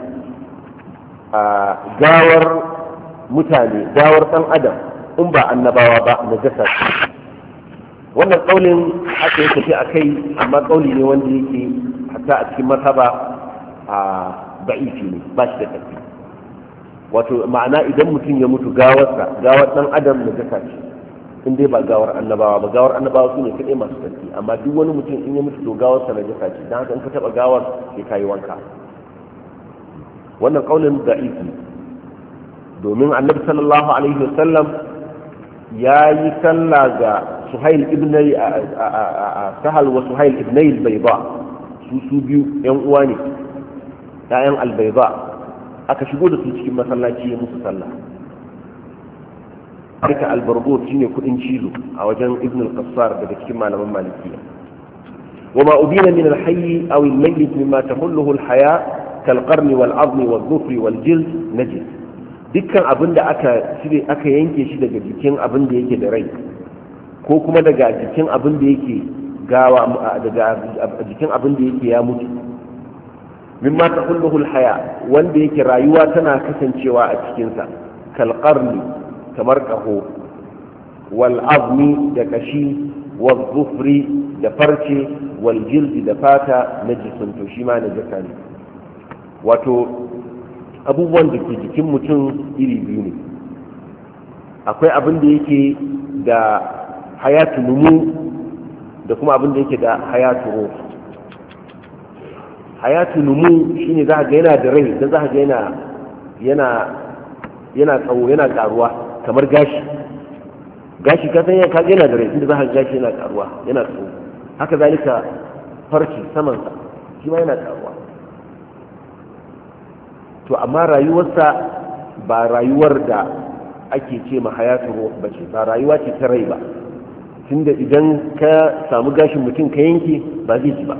gawar mutane gawar dan adam in ba annabawa ba najasa. wannan kaulin aka yi tafi a kai amma kauli ne wanda yake hatta a cikin mazhaba a da'ifi ne ba shi da ƙarfi. wato ma'ana idan mutum ya mutu gawarsa gawar dan adam najasa ce in dai ba gawar annabawa ba. gawar annabawa su ne kaɗai masu ƙarfi amma duk wani mutum in ya mutu to gawarsa najasa ce don haka in ka taɓa gawar sai ka yi wanka. wannan kaulin da'ifi domin annabi sallallahu alaihi wasallam ya yi sallah ga suhail ibn sahal wa suhail ibn al-bayda su su biyu yan uwa ne ƴaƴan al-bayda aka shigo da su cikin masallaci ya musu sallah. harka al-barbut shine kudin cizo a wajen ibn al-qassar daga cikin malaman malikiya. وما أبين من الحي أو الميت مما تحله الحياة كالقرن والعظم والظفر والجلد نجس. dukkan abin da aka cire aka yanke shi daga jikin abin da yake da rai ko kuma daga jikin abin da yake gawa daga jikin abin da yake ya mutu mimma tahulluhu alhaya wanda yake rayuwa tana kasancewa a cikin sa kalqarni kamar kaho wal azmi da kashi wal zufri da farce wal jildi da fata najisun to shi ma najasa ne. wato abubuwan da ke jikin mutum iri biyu ne. akwai abin da yake da hayatu numu da kuma abin da yake da hayatu ruh. hayatu numu shine za ga yana da rai da za ga yana yana yana tsawo yana karuwa kamar gashi gashi ka san ka yana da rai inda za ka gashi yana karuwa yana tsawo. haka zalika farci saman sa shi ma yana karuwa. to amma rayuwarsa ba rayuwar da ake ce ma hayatu ruh ba ce, ba rayuwa ce ta rai ba. tunda idan ka samu gashin mutum ka yanke ba zai ji ba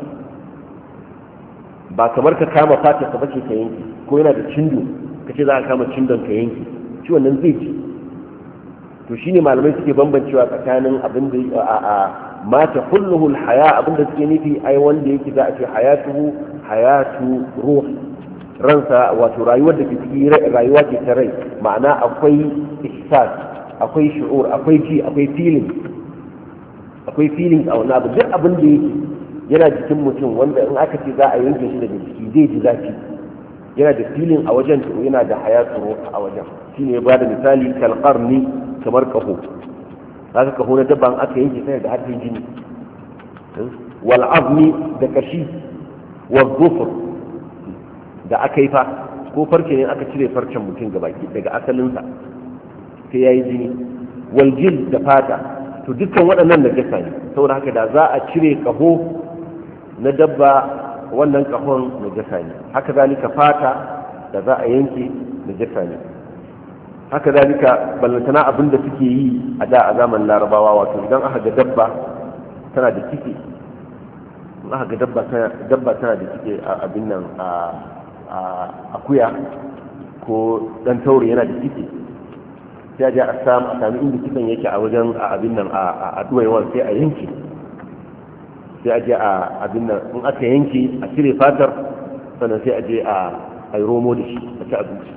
ba kamar ka kama fata ka bace ka yanke ko yana da cindo ka ce za ka kama cindon ka yanke shi wannan zai ji. to shine malamai suke bambancewa tsakanin abin da a a mata kulluhu alhaya abin da suke nufi ai wanda yake za a ce hayatuhu hayatu ruh ransa wato rayuwar da ke ciki rayuwa ce ta rai ma'ana akwai ihsas akwai shu'ur akwai ji akwai feeling akwai feeling a wani abu duk abin da yake yana jikin mutum wanda in aka ce za a yanke shi daga jiki zai ji zafi yana da feeling a wajen to yana da hayatu ruh a wajen shine ya bada misali kalqarni kamar kaho haka kaho na dabban aka yanke sai da harfin jini wal azmi da kashi wal dhufr da aka yi fa ko farce ne aka cire farcen mutum gabaki daga asalinsa sai ya yi jini wal jild da fata to dukkan waɗannan najasa ne saboda haka da za a cire kaho na dabba wannan kahon najasa ne haka zalika fata da za a yanke najasa ne haka zalika ballantana abin da suke yi a da a zaman larabawa wato idan aka ga dabba tana da ciki in aka ga dabba tana dabba tana da ciki a abin nan a akuya ko dan taure yana da ciki sai a je a samu a sami inda cikin yake a wajen a abin nan a duwaiwar sai a yanke sai a je a abin nan in aka yanke a cire fatar sannan sai a je a yi romo da shi a ci abinci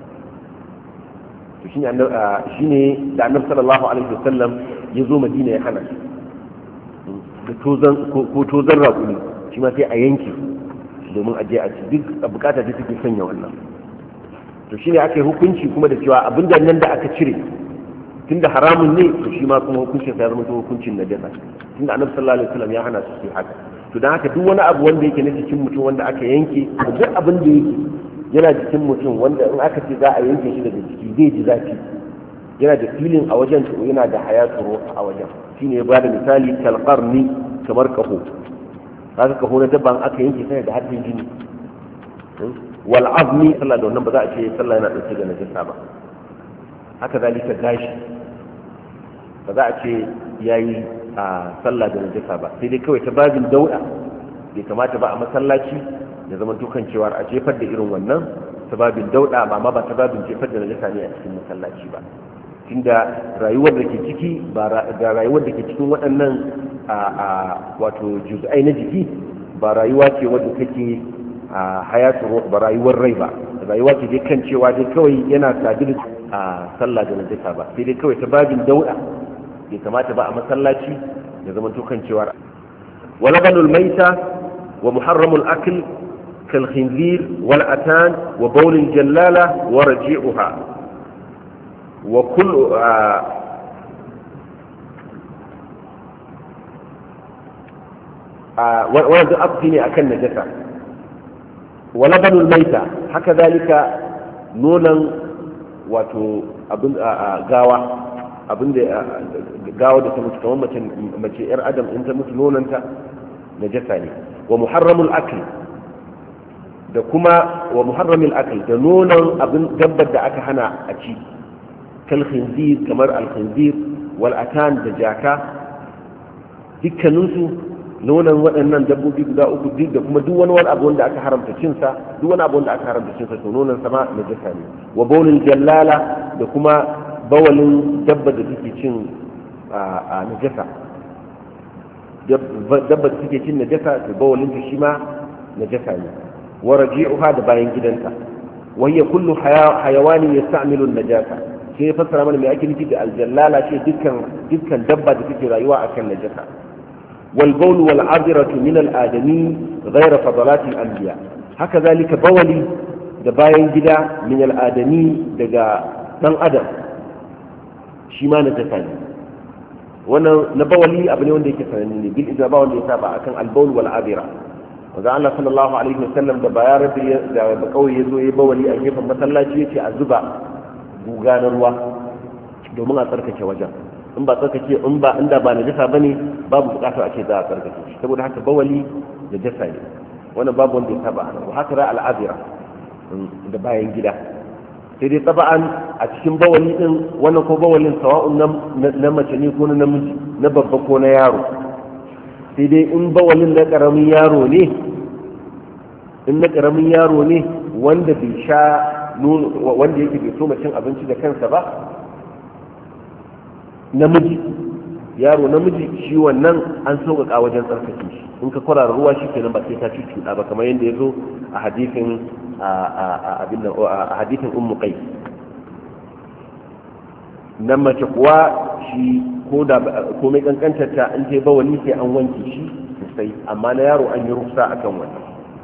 to shine da annabi sallallahu alaihi wasallam ya zo madina ya hana da tozan ko tozan raƙumi shi ma sai a yanke domin a je a ci duk bukata ta take sanya wannan to shine aka yi hukunci kuma da cewa abin da nan da aka cire tunda haramun ne to shi ma kuma hukuncin sa ya zama hukuncin najasa tunda annabi sallallahu alaihi wasallam ya hana su su haka to dan haka duk wani abu wanda yake na cikin mutum wanda aka yanke duk abin da yake yana jikin mutum wanda in aka ce za a yanke shi daga jiki zai ji zafi yana da filin a wajen to yana da hayatu a wajen shine ya bada misali kalqarni kamar kaho kaga kaho na dabban aka yanke sai da haddin jini wal azmi sallah da wannan ba za a ce sallah yana dauke da najasa ba haka zalika gashi ba za a ce yayi a sallah da najasa ba sai dai kawai ta babin dauda bai kamata ba a masallaci ya zama dukan cewa a jefar da irin wannan ta babin dauda amma ba ta babin jefar da najasa ne a cikin masallaci ba tunda rayuwar da ke ciki ba da rayuwar da ke cikin waɗannan a wato juz'ai na jiki ba rayuwa ce wadda take a hayatu ba rayuwar rai ba rayuwa ce dai kan cewa dai kawai yana sadir a sallah da najasa ba sai dai kawai ta babin dauda bai kamata ba a masallaci ya zama to kan cewa wala banul maita wa muharramul akl kal khinzir wal atan wa bawl al jallala wa raji'uha wa kullu a wanda abu ne akan najasa wala banul maita haka zalika nonan wato abin gawa abin da gawa da ta mutu kamar mace mace yar adam in ta mutu nonanta najasa ne wa muharramul akl da kuma wa muharramul akl da nonon abin dabbar da aka hana a ci kal khinzir kamar al khinzir wal atan da jaka dukkaninsu nonon waɗannan dabbobi guda uku duk da kuma duk wani wani abu wanda aka haramta cinsa duk wani abu wanda aka haramta cinsa to nonon sama najasa ne wa bawlin jallala da kuma bawalin dabba da take cin a najasa dabba da take cin najasa to bawalin ta shi ma najasa ne wa raji'uha da bayan gidanta wa hiya kullu hayawani yasta'milu an-najasa sai ya fassara mana me ake nufi da aljallala ce dukkan dukkan dabba da take rayuwa akan najasa والبول والعذرة من الآدمي غير فضلات الأنبياء هكذلك بولي دباين جدا من الآدمي دقا دان أدم شما نجساني وانا نبولي أبني وندي كفاني بالإجابة وندي يتابع كان البول والعذرة وذا الله صلى الله عليه وسلم دبايا ربي بقوي يزوي بولي أن يفهم مثلا جيتي الزبا بوغان الوا دومنا تركك وجه in ba tsarkake in ba inda ba najasa bane babu bukatar ake za a tsarkake shi saboda haka bawali najasa ne wannan babu wanda ya saba ana wa haka ra al'azira da bayan gida sai dai taba'an a cikin bawali din wannan ko bawalin sawa'un na mace ne ko na namiji na babba ko na yaro sai dai in bawalin na karamin yaro ne in na karamin yaro ne wanda bai sha wanda yake bai so cin abinci da kansa ba namiji yaro namiji shi wannan an sauƙaƙa wajen tsarkake shi in ka kwarara ruwa shi kenan ba sai ta cuɗa ba kamar yadda ya zo a hadithin abin nan a hadithin ummu qais nan mace kuwa shi ko da komai kankantar ta an je bawali sai an wanke shi sosai amma na yaro an yi rufsa akan wannan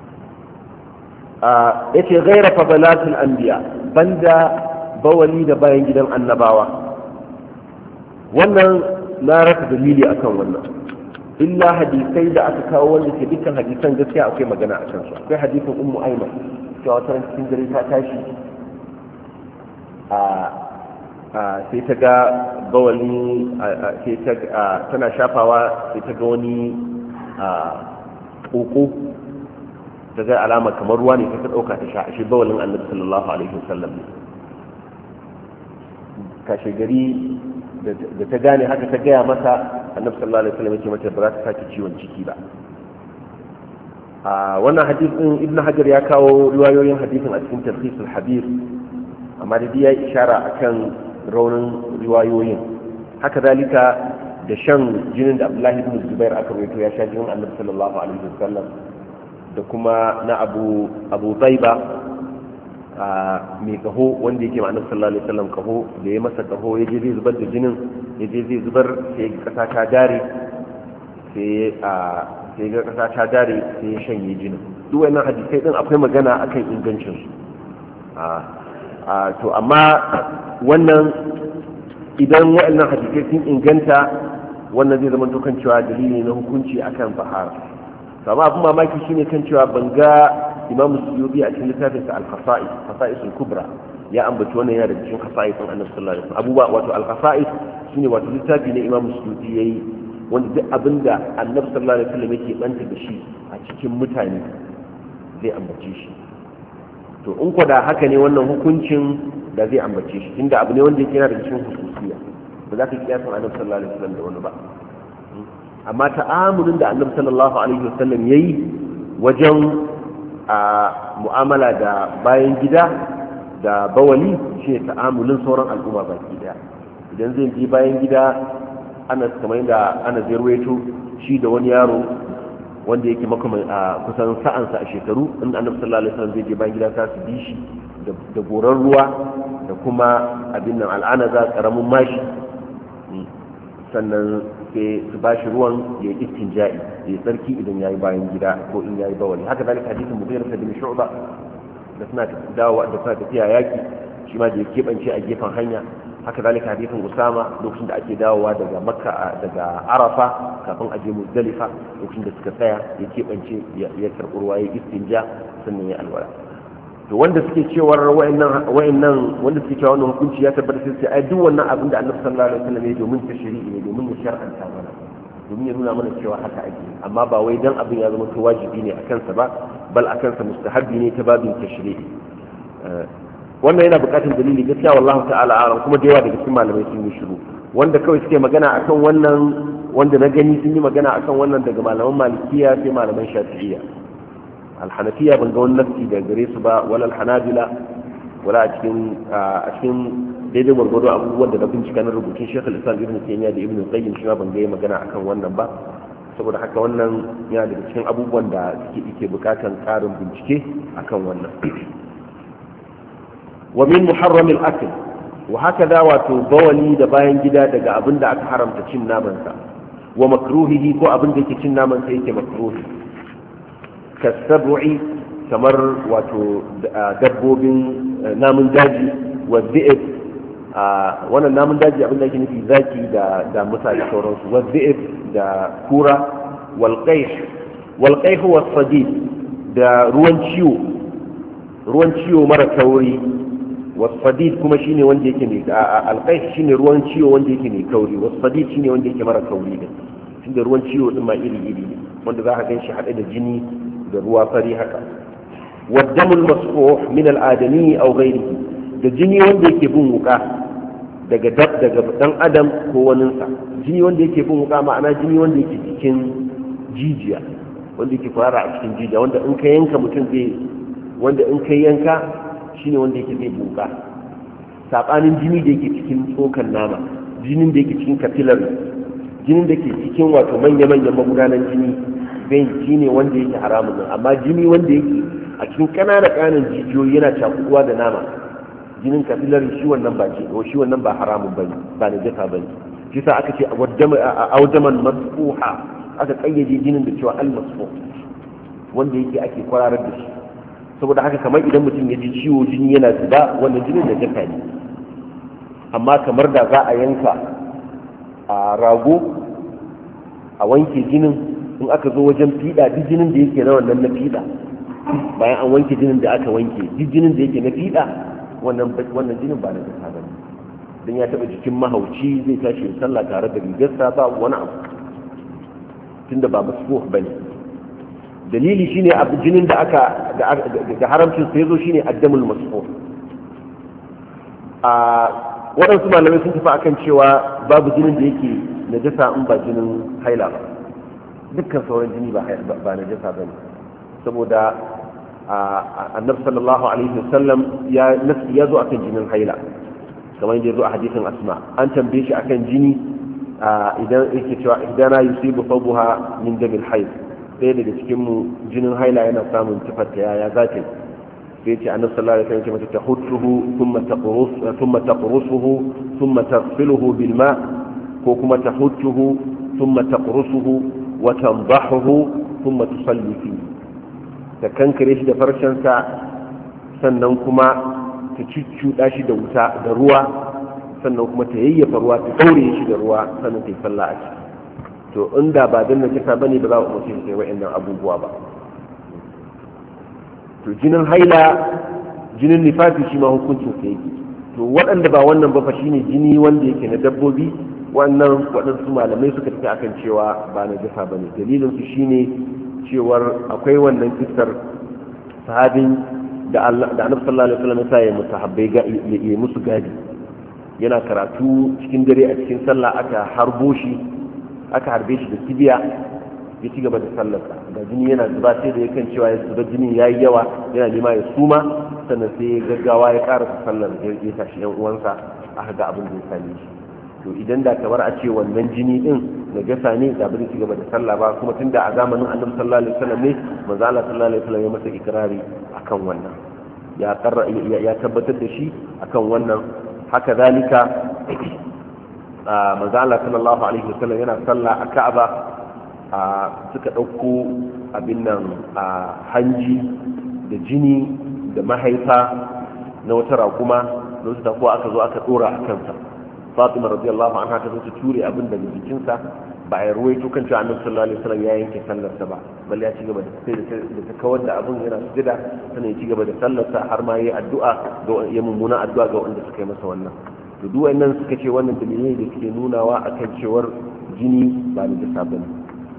yace ghaira fadalatul anbiya banda bawali da bayan gidan annabawa wannan na rasa dalili akan wannan illa hadisai da aka kawo wanda ke dukkan hadisan gaskiya akwai magana a kansu akwai hadisin ummu aiman cewa wata cikin dare ta tashi a sai ta ga bawali sai ta tana shafawa sai ta ga wani ƙoƙo ta ga alama kamar ruwa ne ta ɗauka ta sha ashe bawalin annabi sallallahu alaihi wasallam ne kashe gari da ta gane haka ta gaya masa annabi sallallahu alaihi wasallam yake mata ba za ta sake ciwon ciki ba. a wannan hadisin ibnu hajar ya kawo riwayoyin hadisin a cikin tarhisul habir amma da ya yi ishara akan raunin riwayoyin. haka zalika da shan jinin da abdullahi ibn zubair aka rawaito ya sha jinin annabi sallallahu alaihi wasallam da kuma na abu abu taiba a mai kaho wanda yake ma annabi sallallahu alaihi wasallam kaho da ya masa kaho ya je zai zubar da jinin ya je zai zubar sai ga kasa ta dare sai a sai ga kasa ta dare sai ya shanye jinin. duk wannan hadisai din akwai magana akan ingancin su a to amma wannan idan waɗannan hadisai sun inganta wannan zai zama kan cewa dalili na hukunci akan bahar. to amma abin mamaki shine kan cewa ban ga imam suyuti a cikin littafinsa al-khasa'is khasa'is al-kubra ya ambaci wannan yana da cikin khasa'is din annabi sallallahu alaihi wasallam abubuwa wato al-khasa'is shine wato littafi ne imam suyuti yayi wanda duk abinda annabi sallallahu alaihi wasallam yake banta da shi a cikin mutane zai ambace shi. to in ko da haka ne wannan hukuncin da zai ambace shi tunda abu ne wanda yake yana da cikin hususiya ba za ka kiyasan annabi sallallahu alaihi wasallam da wani ba. amma ta'amulin da annabi sallallahu alaihi wasallam yayi wajen a mu'amala da bayan gida da bawali shi ne ta'amulin sauran al'umma baki daya. idan zai je bayan gida ana kamar da ana zirwaito shi da wani yaro wanda yake makamai a kusan sa'ansa a shekaru in annabi sallallahu alaihi wasallam zai je bayan gida ta su bi shi da goran ruwa da kuma abin nan al'ana za karamin mashi sannan sai su ba shi ruwan ya yi istinja'i ya yi tsarki idan ya yi bayan gida ko in ya yi bawali. haka zalika hadisin mughira bin shu'ba da suna dawo da suna tafiya yaki shi ma da ya keɓance a gefen hanya. haka zalika hadisin usama lokacin da ake dawowa daga makka daga arafa kafin a je muzdalifa lokacin da suka tsaya ya keɓance ya karɓi ruwa ya istinja sannan ya alwala. to wanda suke cewar wayannan wayannan wanda suke cewa wannan hukunci ya tabbata sai sai ai duk wannan abin da Annabi sallallahu alaihi wasallam ya domin tashri'i ne domin ya shar'anta mana domin ya nuna mana cewa haka ake amma ba wai dan abin ya zama to wajibi ne akan sa ba bal akan sa mustahabbi ne ta babin tashri'i. wannan yana buƙatar dalili gaskiya wallahi ta'ala alam kuma da yawa daga cikin malamai sun yi shiru wanda kawai suke magana akan wannan wanda na gani sun yi magana akan wannan daga malaman malikiya sai malaman shafi'iyya. alhanafiya ban ga wani nafsi da gare su ba wala alhanabila wala a cikin a cikin daidai gwargwado abubuwan da na bincika na rubutun shekul islam ibn taymiya da ibn qayyim shi ma ban ga magana akan wannan ba saboda haka wannan yana daga cikin abubuwan da suke ike bukatan karin bincike akan wannan. wa min muharram al-akl wa hakaza wato bawali da bayan gida daga abin da aka haramta cin naman sa wa makruhihi ko abin da yake cin naman sa yake makruhi kasab'i kamar wato dabbobin namun daji wa dhi'b wannan namun daji abin da yake nufi zaki da da musa da sauransu wa dhi'b da kura wal qayh wal qayh wa sadid da ruwan ciwo ruwan ciwo mara tauri wa sadid kuma shine wanda yake mai al qayh shine ruwan ciwo wanda yake mai kauri wa sadid shine wanda yake mara kauri din tunda ruwan ciwo din ma iri iri ne wanda za ka gan shi hade da jini da ruwa fari haka. waddamul masfuh min al-adami aw ghayrihi da jini wanda yake bin wuka daga dab daga dan adam ko waninsa. jini wanda yake bin wuka ma'ana jini wanda yake cikin jijiya wanda yake fara a cikin jijiya wanda in ka yanka mutum zai wanda in ka yanka shine wanda yake zai buka sabanin jini da yake cikin tsokan nama jinin da yake cikin capillary jinin da ke cikin wato manya-manyan magudanan jini vein shine wanda yake haramun nan amma jini wanda yake a cikin kanana kanan jijiyoyi yana cakuduwa da nama jinin capillary shi wannan ba ce ko shi wannan ba haramun bane ba ne jaka bane shi sa aka ce audaman masfuha aka kayyade jinin da cewa al masfuh wanda yake ake kwararar da shi saboda haka kamar idan mutum ya ji ciwo jini yana zuba wannan jinin da jaka ne amma kamar da za a yanka a rago a wanke jinin in aka zo wajen fiɗa duk jinin da yake na wannan na fiɗa bayan an wanke jinin da aka wanke duk jinin da yake na fiɗa wannan wannan jinin ba na jaka bane don ya taɓa jikin mahauci zai tashi sallah tare da rigarsa ba wani abu tunda ba masfuh bane. dalili shine abu jinin da aka da haramcin sai zo shine addamul masfuh. a waɗansu malamai sun tafi akan cewa babu jinin da yake najasa in ba jinin haila ba, dukkan sauran jini ba ba najasa bane, saboda annabi sallallahu alaihi wasallam ya nafsi ya zo akan jinin haila kamar yadda ya zo a hadisin asma. an tambaye shi akan jini idan yake cewa idan na yusibu fabuha min damil haid, ɗaya daga cikin mu jinin haila yana samun tufar ta yaya za ta yi, sai ce annabi sallallahu alaihi wasallam ya ce tahuttuhu thumma taqrus thumma taqrusuhu thumma taghsiluhu bil ma, ko kuma tahuttuhu thumma taqrusuhu wa tandahuhu thumma tusalli fihi, ta kankare shi da farcensa sannan kuma ta cuccuɗa shi da wuta da ruwa, sannan kuma ta yayyafa ruwa ta ɗaure shi da ruwa sannan ta yi sallah a ciki. to inda ba dan najasa bane ba za a umarce shi sai wa'annan abubuwa ba. to jinin haila jinin nifasi shi ma hukuncin sa yake. to waɗanda ba wannan ba fa shine jini wanda yake na dabbobi, wannan waɗansu malamai suka tafi akan cewa ba najasa bane. dalilin su shine cewar akwai wannan kissar sahabin da Allah da Annabi sallallahu alaihi wasallam ya mutahabbai ga ya musu gadi, yana karatu cikin dare a cikin sallah aka harbo shi aka harbe shi da kibiya ya ci gaba da sallarsa da jini yana zuba, sai da yakan cewa ya zuba jini yayi yawa yana nema ya suma, sannan sai ya gaggawa ya karasa sallar ya tashi yan uwansa aka ga abin da ya same shi. to idan da kamar a ce wannan jini din najasa ne da bai ci gaba da sallah ba, kuma tunda a zamanin Annabi sallallahu alaihi wasallam ne manzo Allah sallallahu alaihi wasallam ya masa ikrari akan wannan, ya karra ya tabbatar da shi akan wannan. haka zalika manzo Allah sallallahu alaihi wasallam yana sallah a Ka'aba suka dauko abin nan hanji da jini da mahaifa na wata rakuma da wata ko aka zo aka dora a kansa. Fatima radiyallahu anha ta zo ta ture abin daga jikinsa, ba a ruwaito kan cewa Annabi sallallahu alaihi wasallam ya yanke sallarsa ba, balle ya ci gaba da sai da ta kawar da abin yana sujada, sannan ya ci gaba da sallarsa har ma yayi addu'a ga ya mummuna addu'a ga wanda suka yi masa wannan. to duk wannan suka ce wannan dalilai da suke nunawa akan cewar jini ba da jasa bane,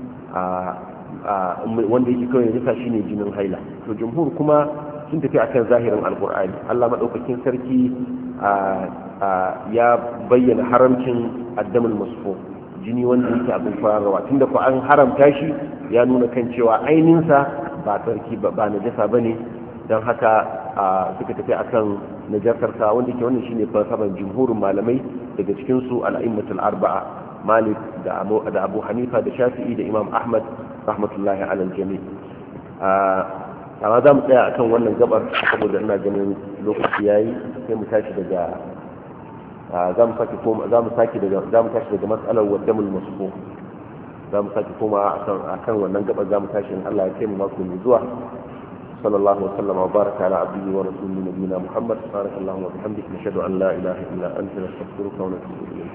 a wanda yake kawai jasa shine jinin haila. to jumhur kuma sun tafi akan zahirin alqur'ani. Allah madaukakin sarki ya bayyana haramcin addamul masfu, jini wanda yake abin farawa, tunda ko an haramta shi ya nuna kan cewa ainihinsa ba sarki ba najasa bane, don haka suka tafi akan najasarsa, wanda ke wannan shine falsafan jumhurin malamai daga cikin su al-a'immatul arba'a, Malik da Abu Hanifa da Shafi'i da Imam Ahmad rahmatullahi ala al-jami'. amma za mu tsaya akan wannan gabar saboda ina ganin lokaci yayi, sai mu tashi daga za mu sake koma za mu sake daga za mu tashi daga mas'alar waddamul masfu, za mu sake koma akan akan wannan gabar za mu tashi in Allah ya kai mu mako mai zuwa. sallallahu alaihi wa sallam wa baraka ala abdihi wa rasulihi nabiyina Muhammad subhanallahi wa bihamdihi nashhadu an la ilaha illa anta nastaghfiruka wa natubu ilayk.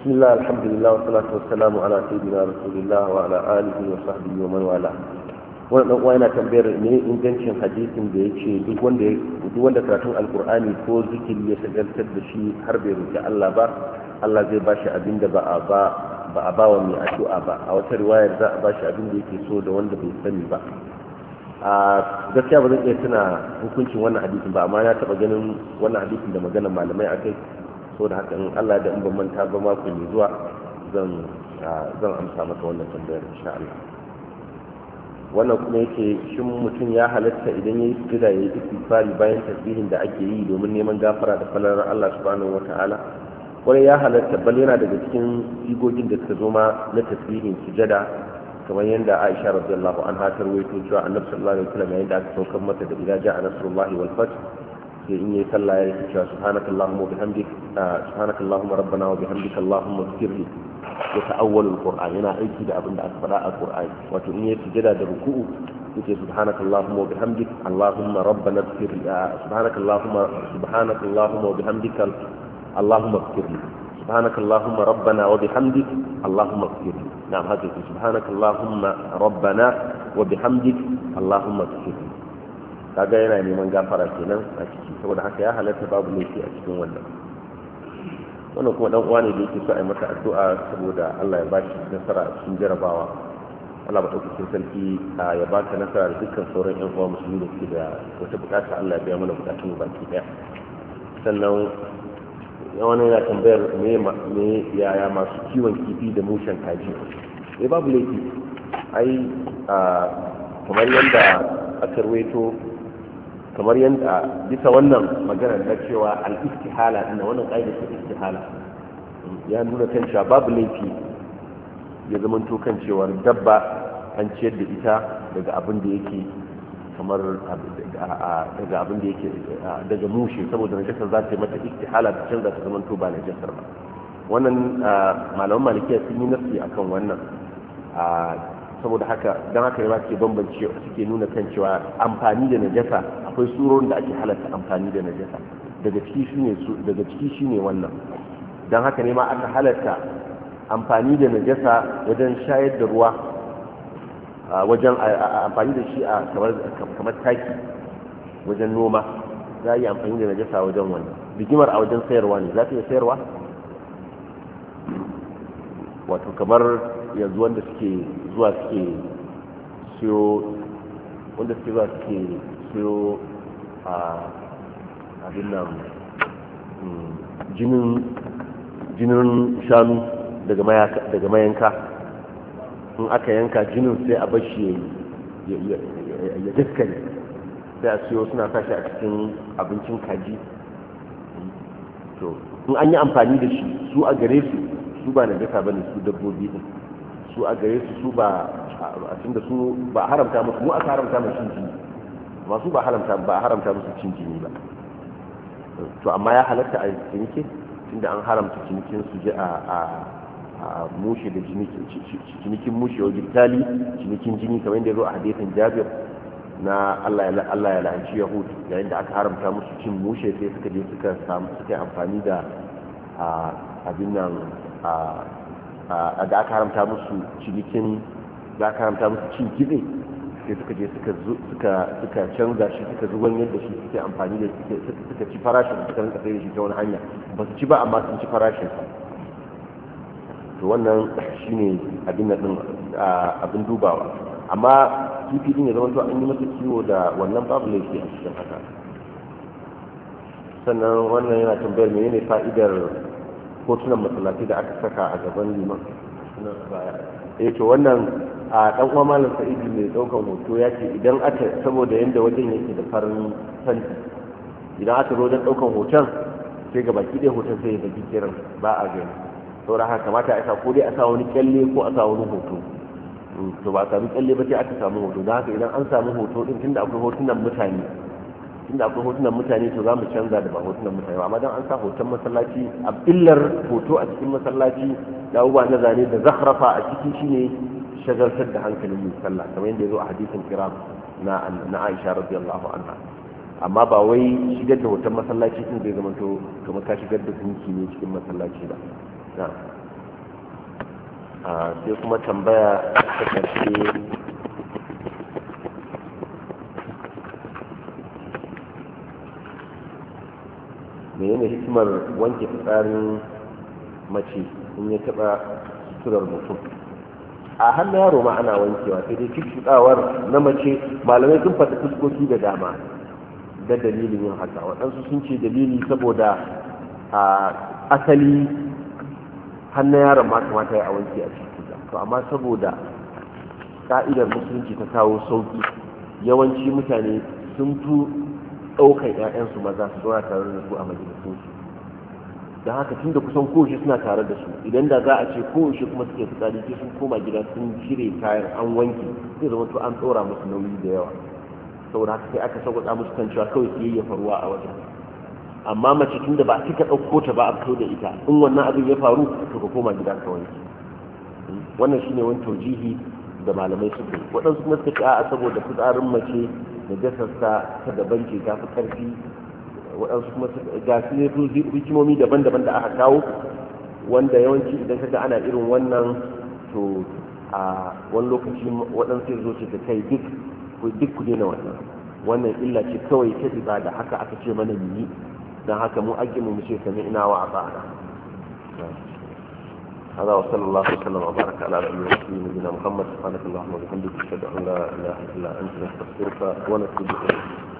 بسم الله الحمد لله والصلاة والسلام على سيدنا رسول الله وعلى آله وصحبه ومن والاه. wannan uwa yana tambayar ne ingancin hadisin da yake duk wanda duk wanda karatun alkur'ani ko zikiri ya shagaltar da shi har bai roki Allah ba Allah zai bashi abin da ba a ba ba a ba wa mai addu'a ba. A wata riwayar za a bashi abin da yake so da wanda bai sani ba. A gaskiya ba zan iya tuna hukuncin wannan hadisin ba, amma na taba ganin wannan hadisin da maganar malamai akai, so da haka in Allah da in ban manta ba mako mai zuwa zan zan amsa maka wannan tambayar insha Allah. Wannan kuma yake shin mutum ya halatta idan ya yi sujada ya yi istighfari bayan tasbihin da ake yi domin neman gafara da falalar Allah subhanahu wata'ala? Wani ya halatta, bal yana daga cikin sigogin da suka zo ma na tasbihin sujada, kamar yadda Aisha radiyallahu anha ta rawaito cewa Annabi sallallahu alaihi wasallam yayin da aka saukar mata da idza ja'a nasrullahi wal fath, sai in yayi sallah ya yi cewa subhanakallahumma wa bihamdik subhanakallahumma rabbana wa bihamdika allahumma ighfirli ya ta'awwalu alquran, yana aiki da abin da aka faɗa a qur'ani. Wato in yayi sujada da ruku'u yake subhanakallahumma wa bihamdik allahumma rabbana ighfirli subhanakallahumma subhanakallahumma wa bihamdika allahumma ighfirli subhanakallahumma rabbana wa bihamdik allahumma ighfirli. na'am, haka yake subhanakallahumma rabbana wa bihamdik allahumma ighfirli. kaga yana neman gafara kenan a ciki, saboda haka ya halatta babu laifi a cikin wannan. wannan kuma dan uwa ne da yake so a yi masa addu'a saboda Allah ya bashi nasara a cikin jarabawa. Allah ba dauki sarki ya baka nasara da dukkan sauran yan uwa musulmi da suke da wata bukata, Allah ya biya mana bukatun mu baki daya. Sannan wani yana tambayar me me yaya masu kiwon kifi da mushen kaji. Eh babu laifi, ai kamar yadda aka rawaito, kamar yadda bisa wannan magana na cewa al-istihala ina wannan ƙa'idar ta istihala ya nuna kan cewa babu laifi ya zamanto kan cewa dabba an ciyar da ita daga abin da yake kamar daga abin da yake daga mushe, saboda najasar za ta yi mata istihala ta canza ta zamanto ba najasar ba. Wannan malaman malikiya sun yi nasi akan wannan, saboda haka don haka yana ke bambance suke nuna kan cewa amfani da najasa akwai surorin da ake halatta amfani da najasa, daga ciki shine daga ciki shine wannan. Don haka ne ma aka halatta amfani da najasa wajen shayar da ruwa, wajen amfani da shi a kamar taki wajen noma, za a yi amfani da najasa wajen wannan. Bigimar a wajen sayarwa ne, za ta iya sayarwa, wato kamar yanzu wanda suke zuwa suke siyo wanda suke zuwa suke siyo a abin nan jinin jinin shanu daga mayanka, in aka yanka jinin sai a bashi ya daskare, sai a siyo suna sashi a cikin abincin kaji. To in an yi amfani da shi, su a gare su su ba na jaka bane, su dabbobi din su a gare su su ba a tunda su ba haramta musu, mu aka haramta musu cin jini, amma su ba haramta ba haramta musu cin jini ba. To amma ya halatta a cinike, tunda an haramta cinikin su ji a a mushe da cinikin mushe wa bitali cinikin jini, kamar yadda ya zo a hadisin Jabir na Allah ya Allah ya la'anci Yahud yayin da aka haramta musu cin mushe, sai suka je suka samu suka amfani da abin nan a da aka haramta musu cinikin, da aka haramta musu cin kitse, sai suka je suka suka canza shi, suka zuban yadda shi suke amfani da suka ci farashin, suka rinka sai da shi ta wani hanya, ba su ci ba amma sun ci farashin sa. To wannan shine abin nan din abin dubawa. Amma kifi din ya zama to an yi masa kiwo da wannan babu laifi a cikin haka. Sannan wannan yana tambayar menene fa'idar hotunan masallaci da aka saka a gaban liman. Eh to wannan a dan uwa malam Sa'idu mai daukan hoto ya ce idan aka, saboda yanda wajen yake da farin fanti, idan aka zo don daukan hoton sai ga baki ɗaya hoton sai ya baki kiran ba a gani, saboda haka kamata a sa ko dai a sa wani kyalle ko a sa wani hoto. To ba a sami kyalle ba sai aka samu hoto, don haka idan an samu hoto din, tunda akwai hotunan mutane tunda akwai hotunan mutane to za mu canza da ba hotunan mutane ba. Amma dan an sa hoton masallaci, a illar hoto a cikin masallaci da abubuwa na zane da zakhrafa a ciki shine shagaltar da hankalin mai sallah, kamar yadda ya zo a hadisin kiram na na Aisha radiyallahu anha. Amma ba wai shigar da hoton masallaci din zai zama to kamar ka shigar da gunki ne cikin masallaci ba. sai kuma tambaya ta ƙarshe menene hikimar wanke fitsarin mace in ya taɓa suturar mutum? A hannun yaro ma ana wankewa, sai dai cuccuɗawar na mace malamai sun faɗi fuskoki da dama da dalilin yin haka. Waɗansu sun ce dalili saboda a asali hannun yaron ma kamata ya wanke a cikin to amma saboda ka'idar musulunci ta kawo sauki, yawanci mutane sun fi ɗaukar 'ya'yansu maza su zauna tare da su a majalisunsu, don haka tun da kusan kowace suna tare da su, idan da za a ce kowace kuma suke fitsari sai sun koma gida sun cire kayan an wanke, zai zama to an tsora musu nauyi da yawa. saboda haka sai aka sauƙaƙa musu kan cewa kawai su yayyafa ruwa a wajen. Amma mace tun da ba a cika ɗauko ta ba a fito da ita, in wannan abin ya faru to ka koma gida ka wanke. Wannan shine wani taujihi da malamai suka yi. Waɗansu kuma suka ce a'a saboda fitsarin mace da jasarsa ta daban ce ta fi ƙarfi. Waɗansu kuma ga su ne hikimomi daban-daban da aka kawo, wanda yawanci idan kaga ana irin wannan to a wani lokaci waɗansu ya zo ce ta kai duk duk ku daina wannan wannan illa ce kawai ta ibada, haka aka ce mana yi, don haka mu ake mu ce sami ina wa ata'ana. هذا وصلى الله وسلم وبارك على نبينا محمد. سبحانك اللهم وبحمدك اشهد ان لا اله الا انت نستغفرك ونتوب اليك.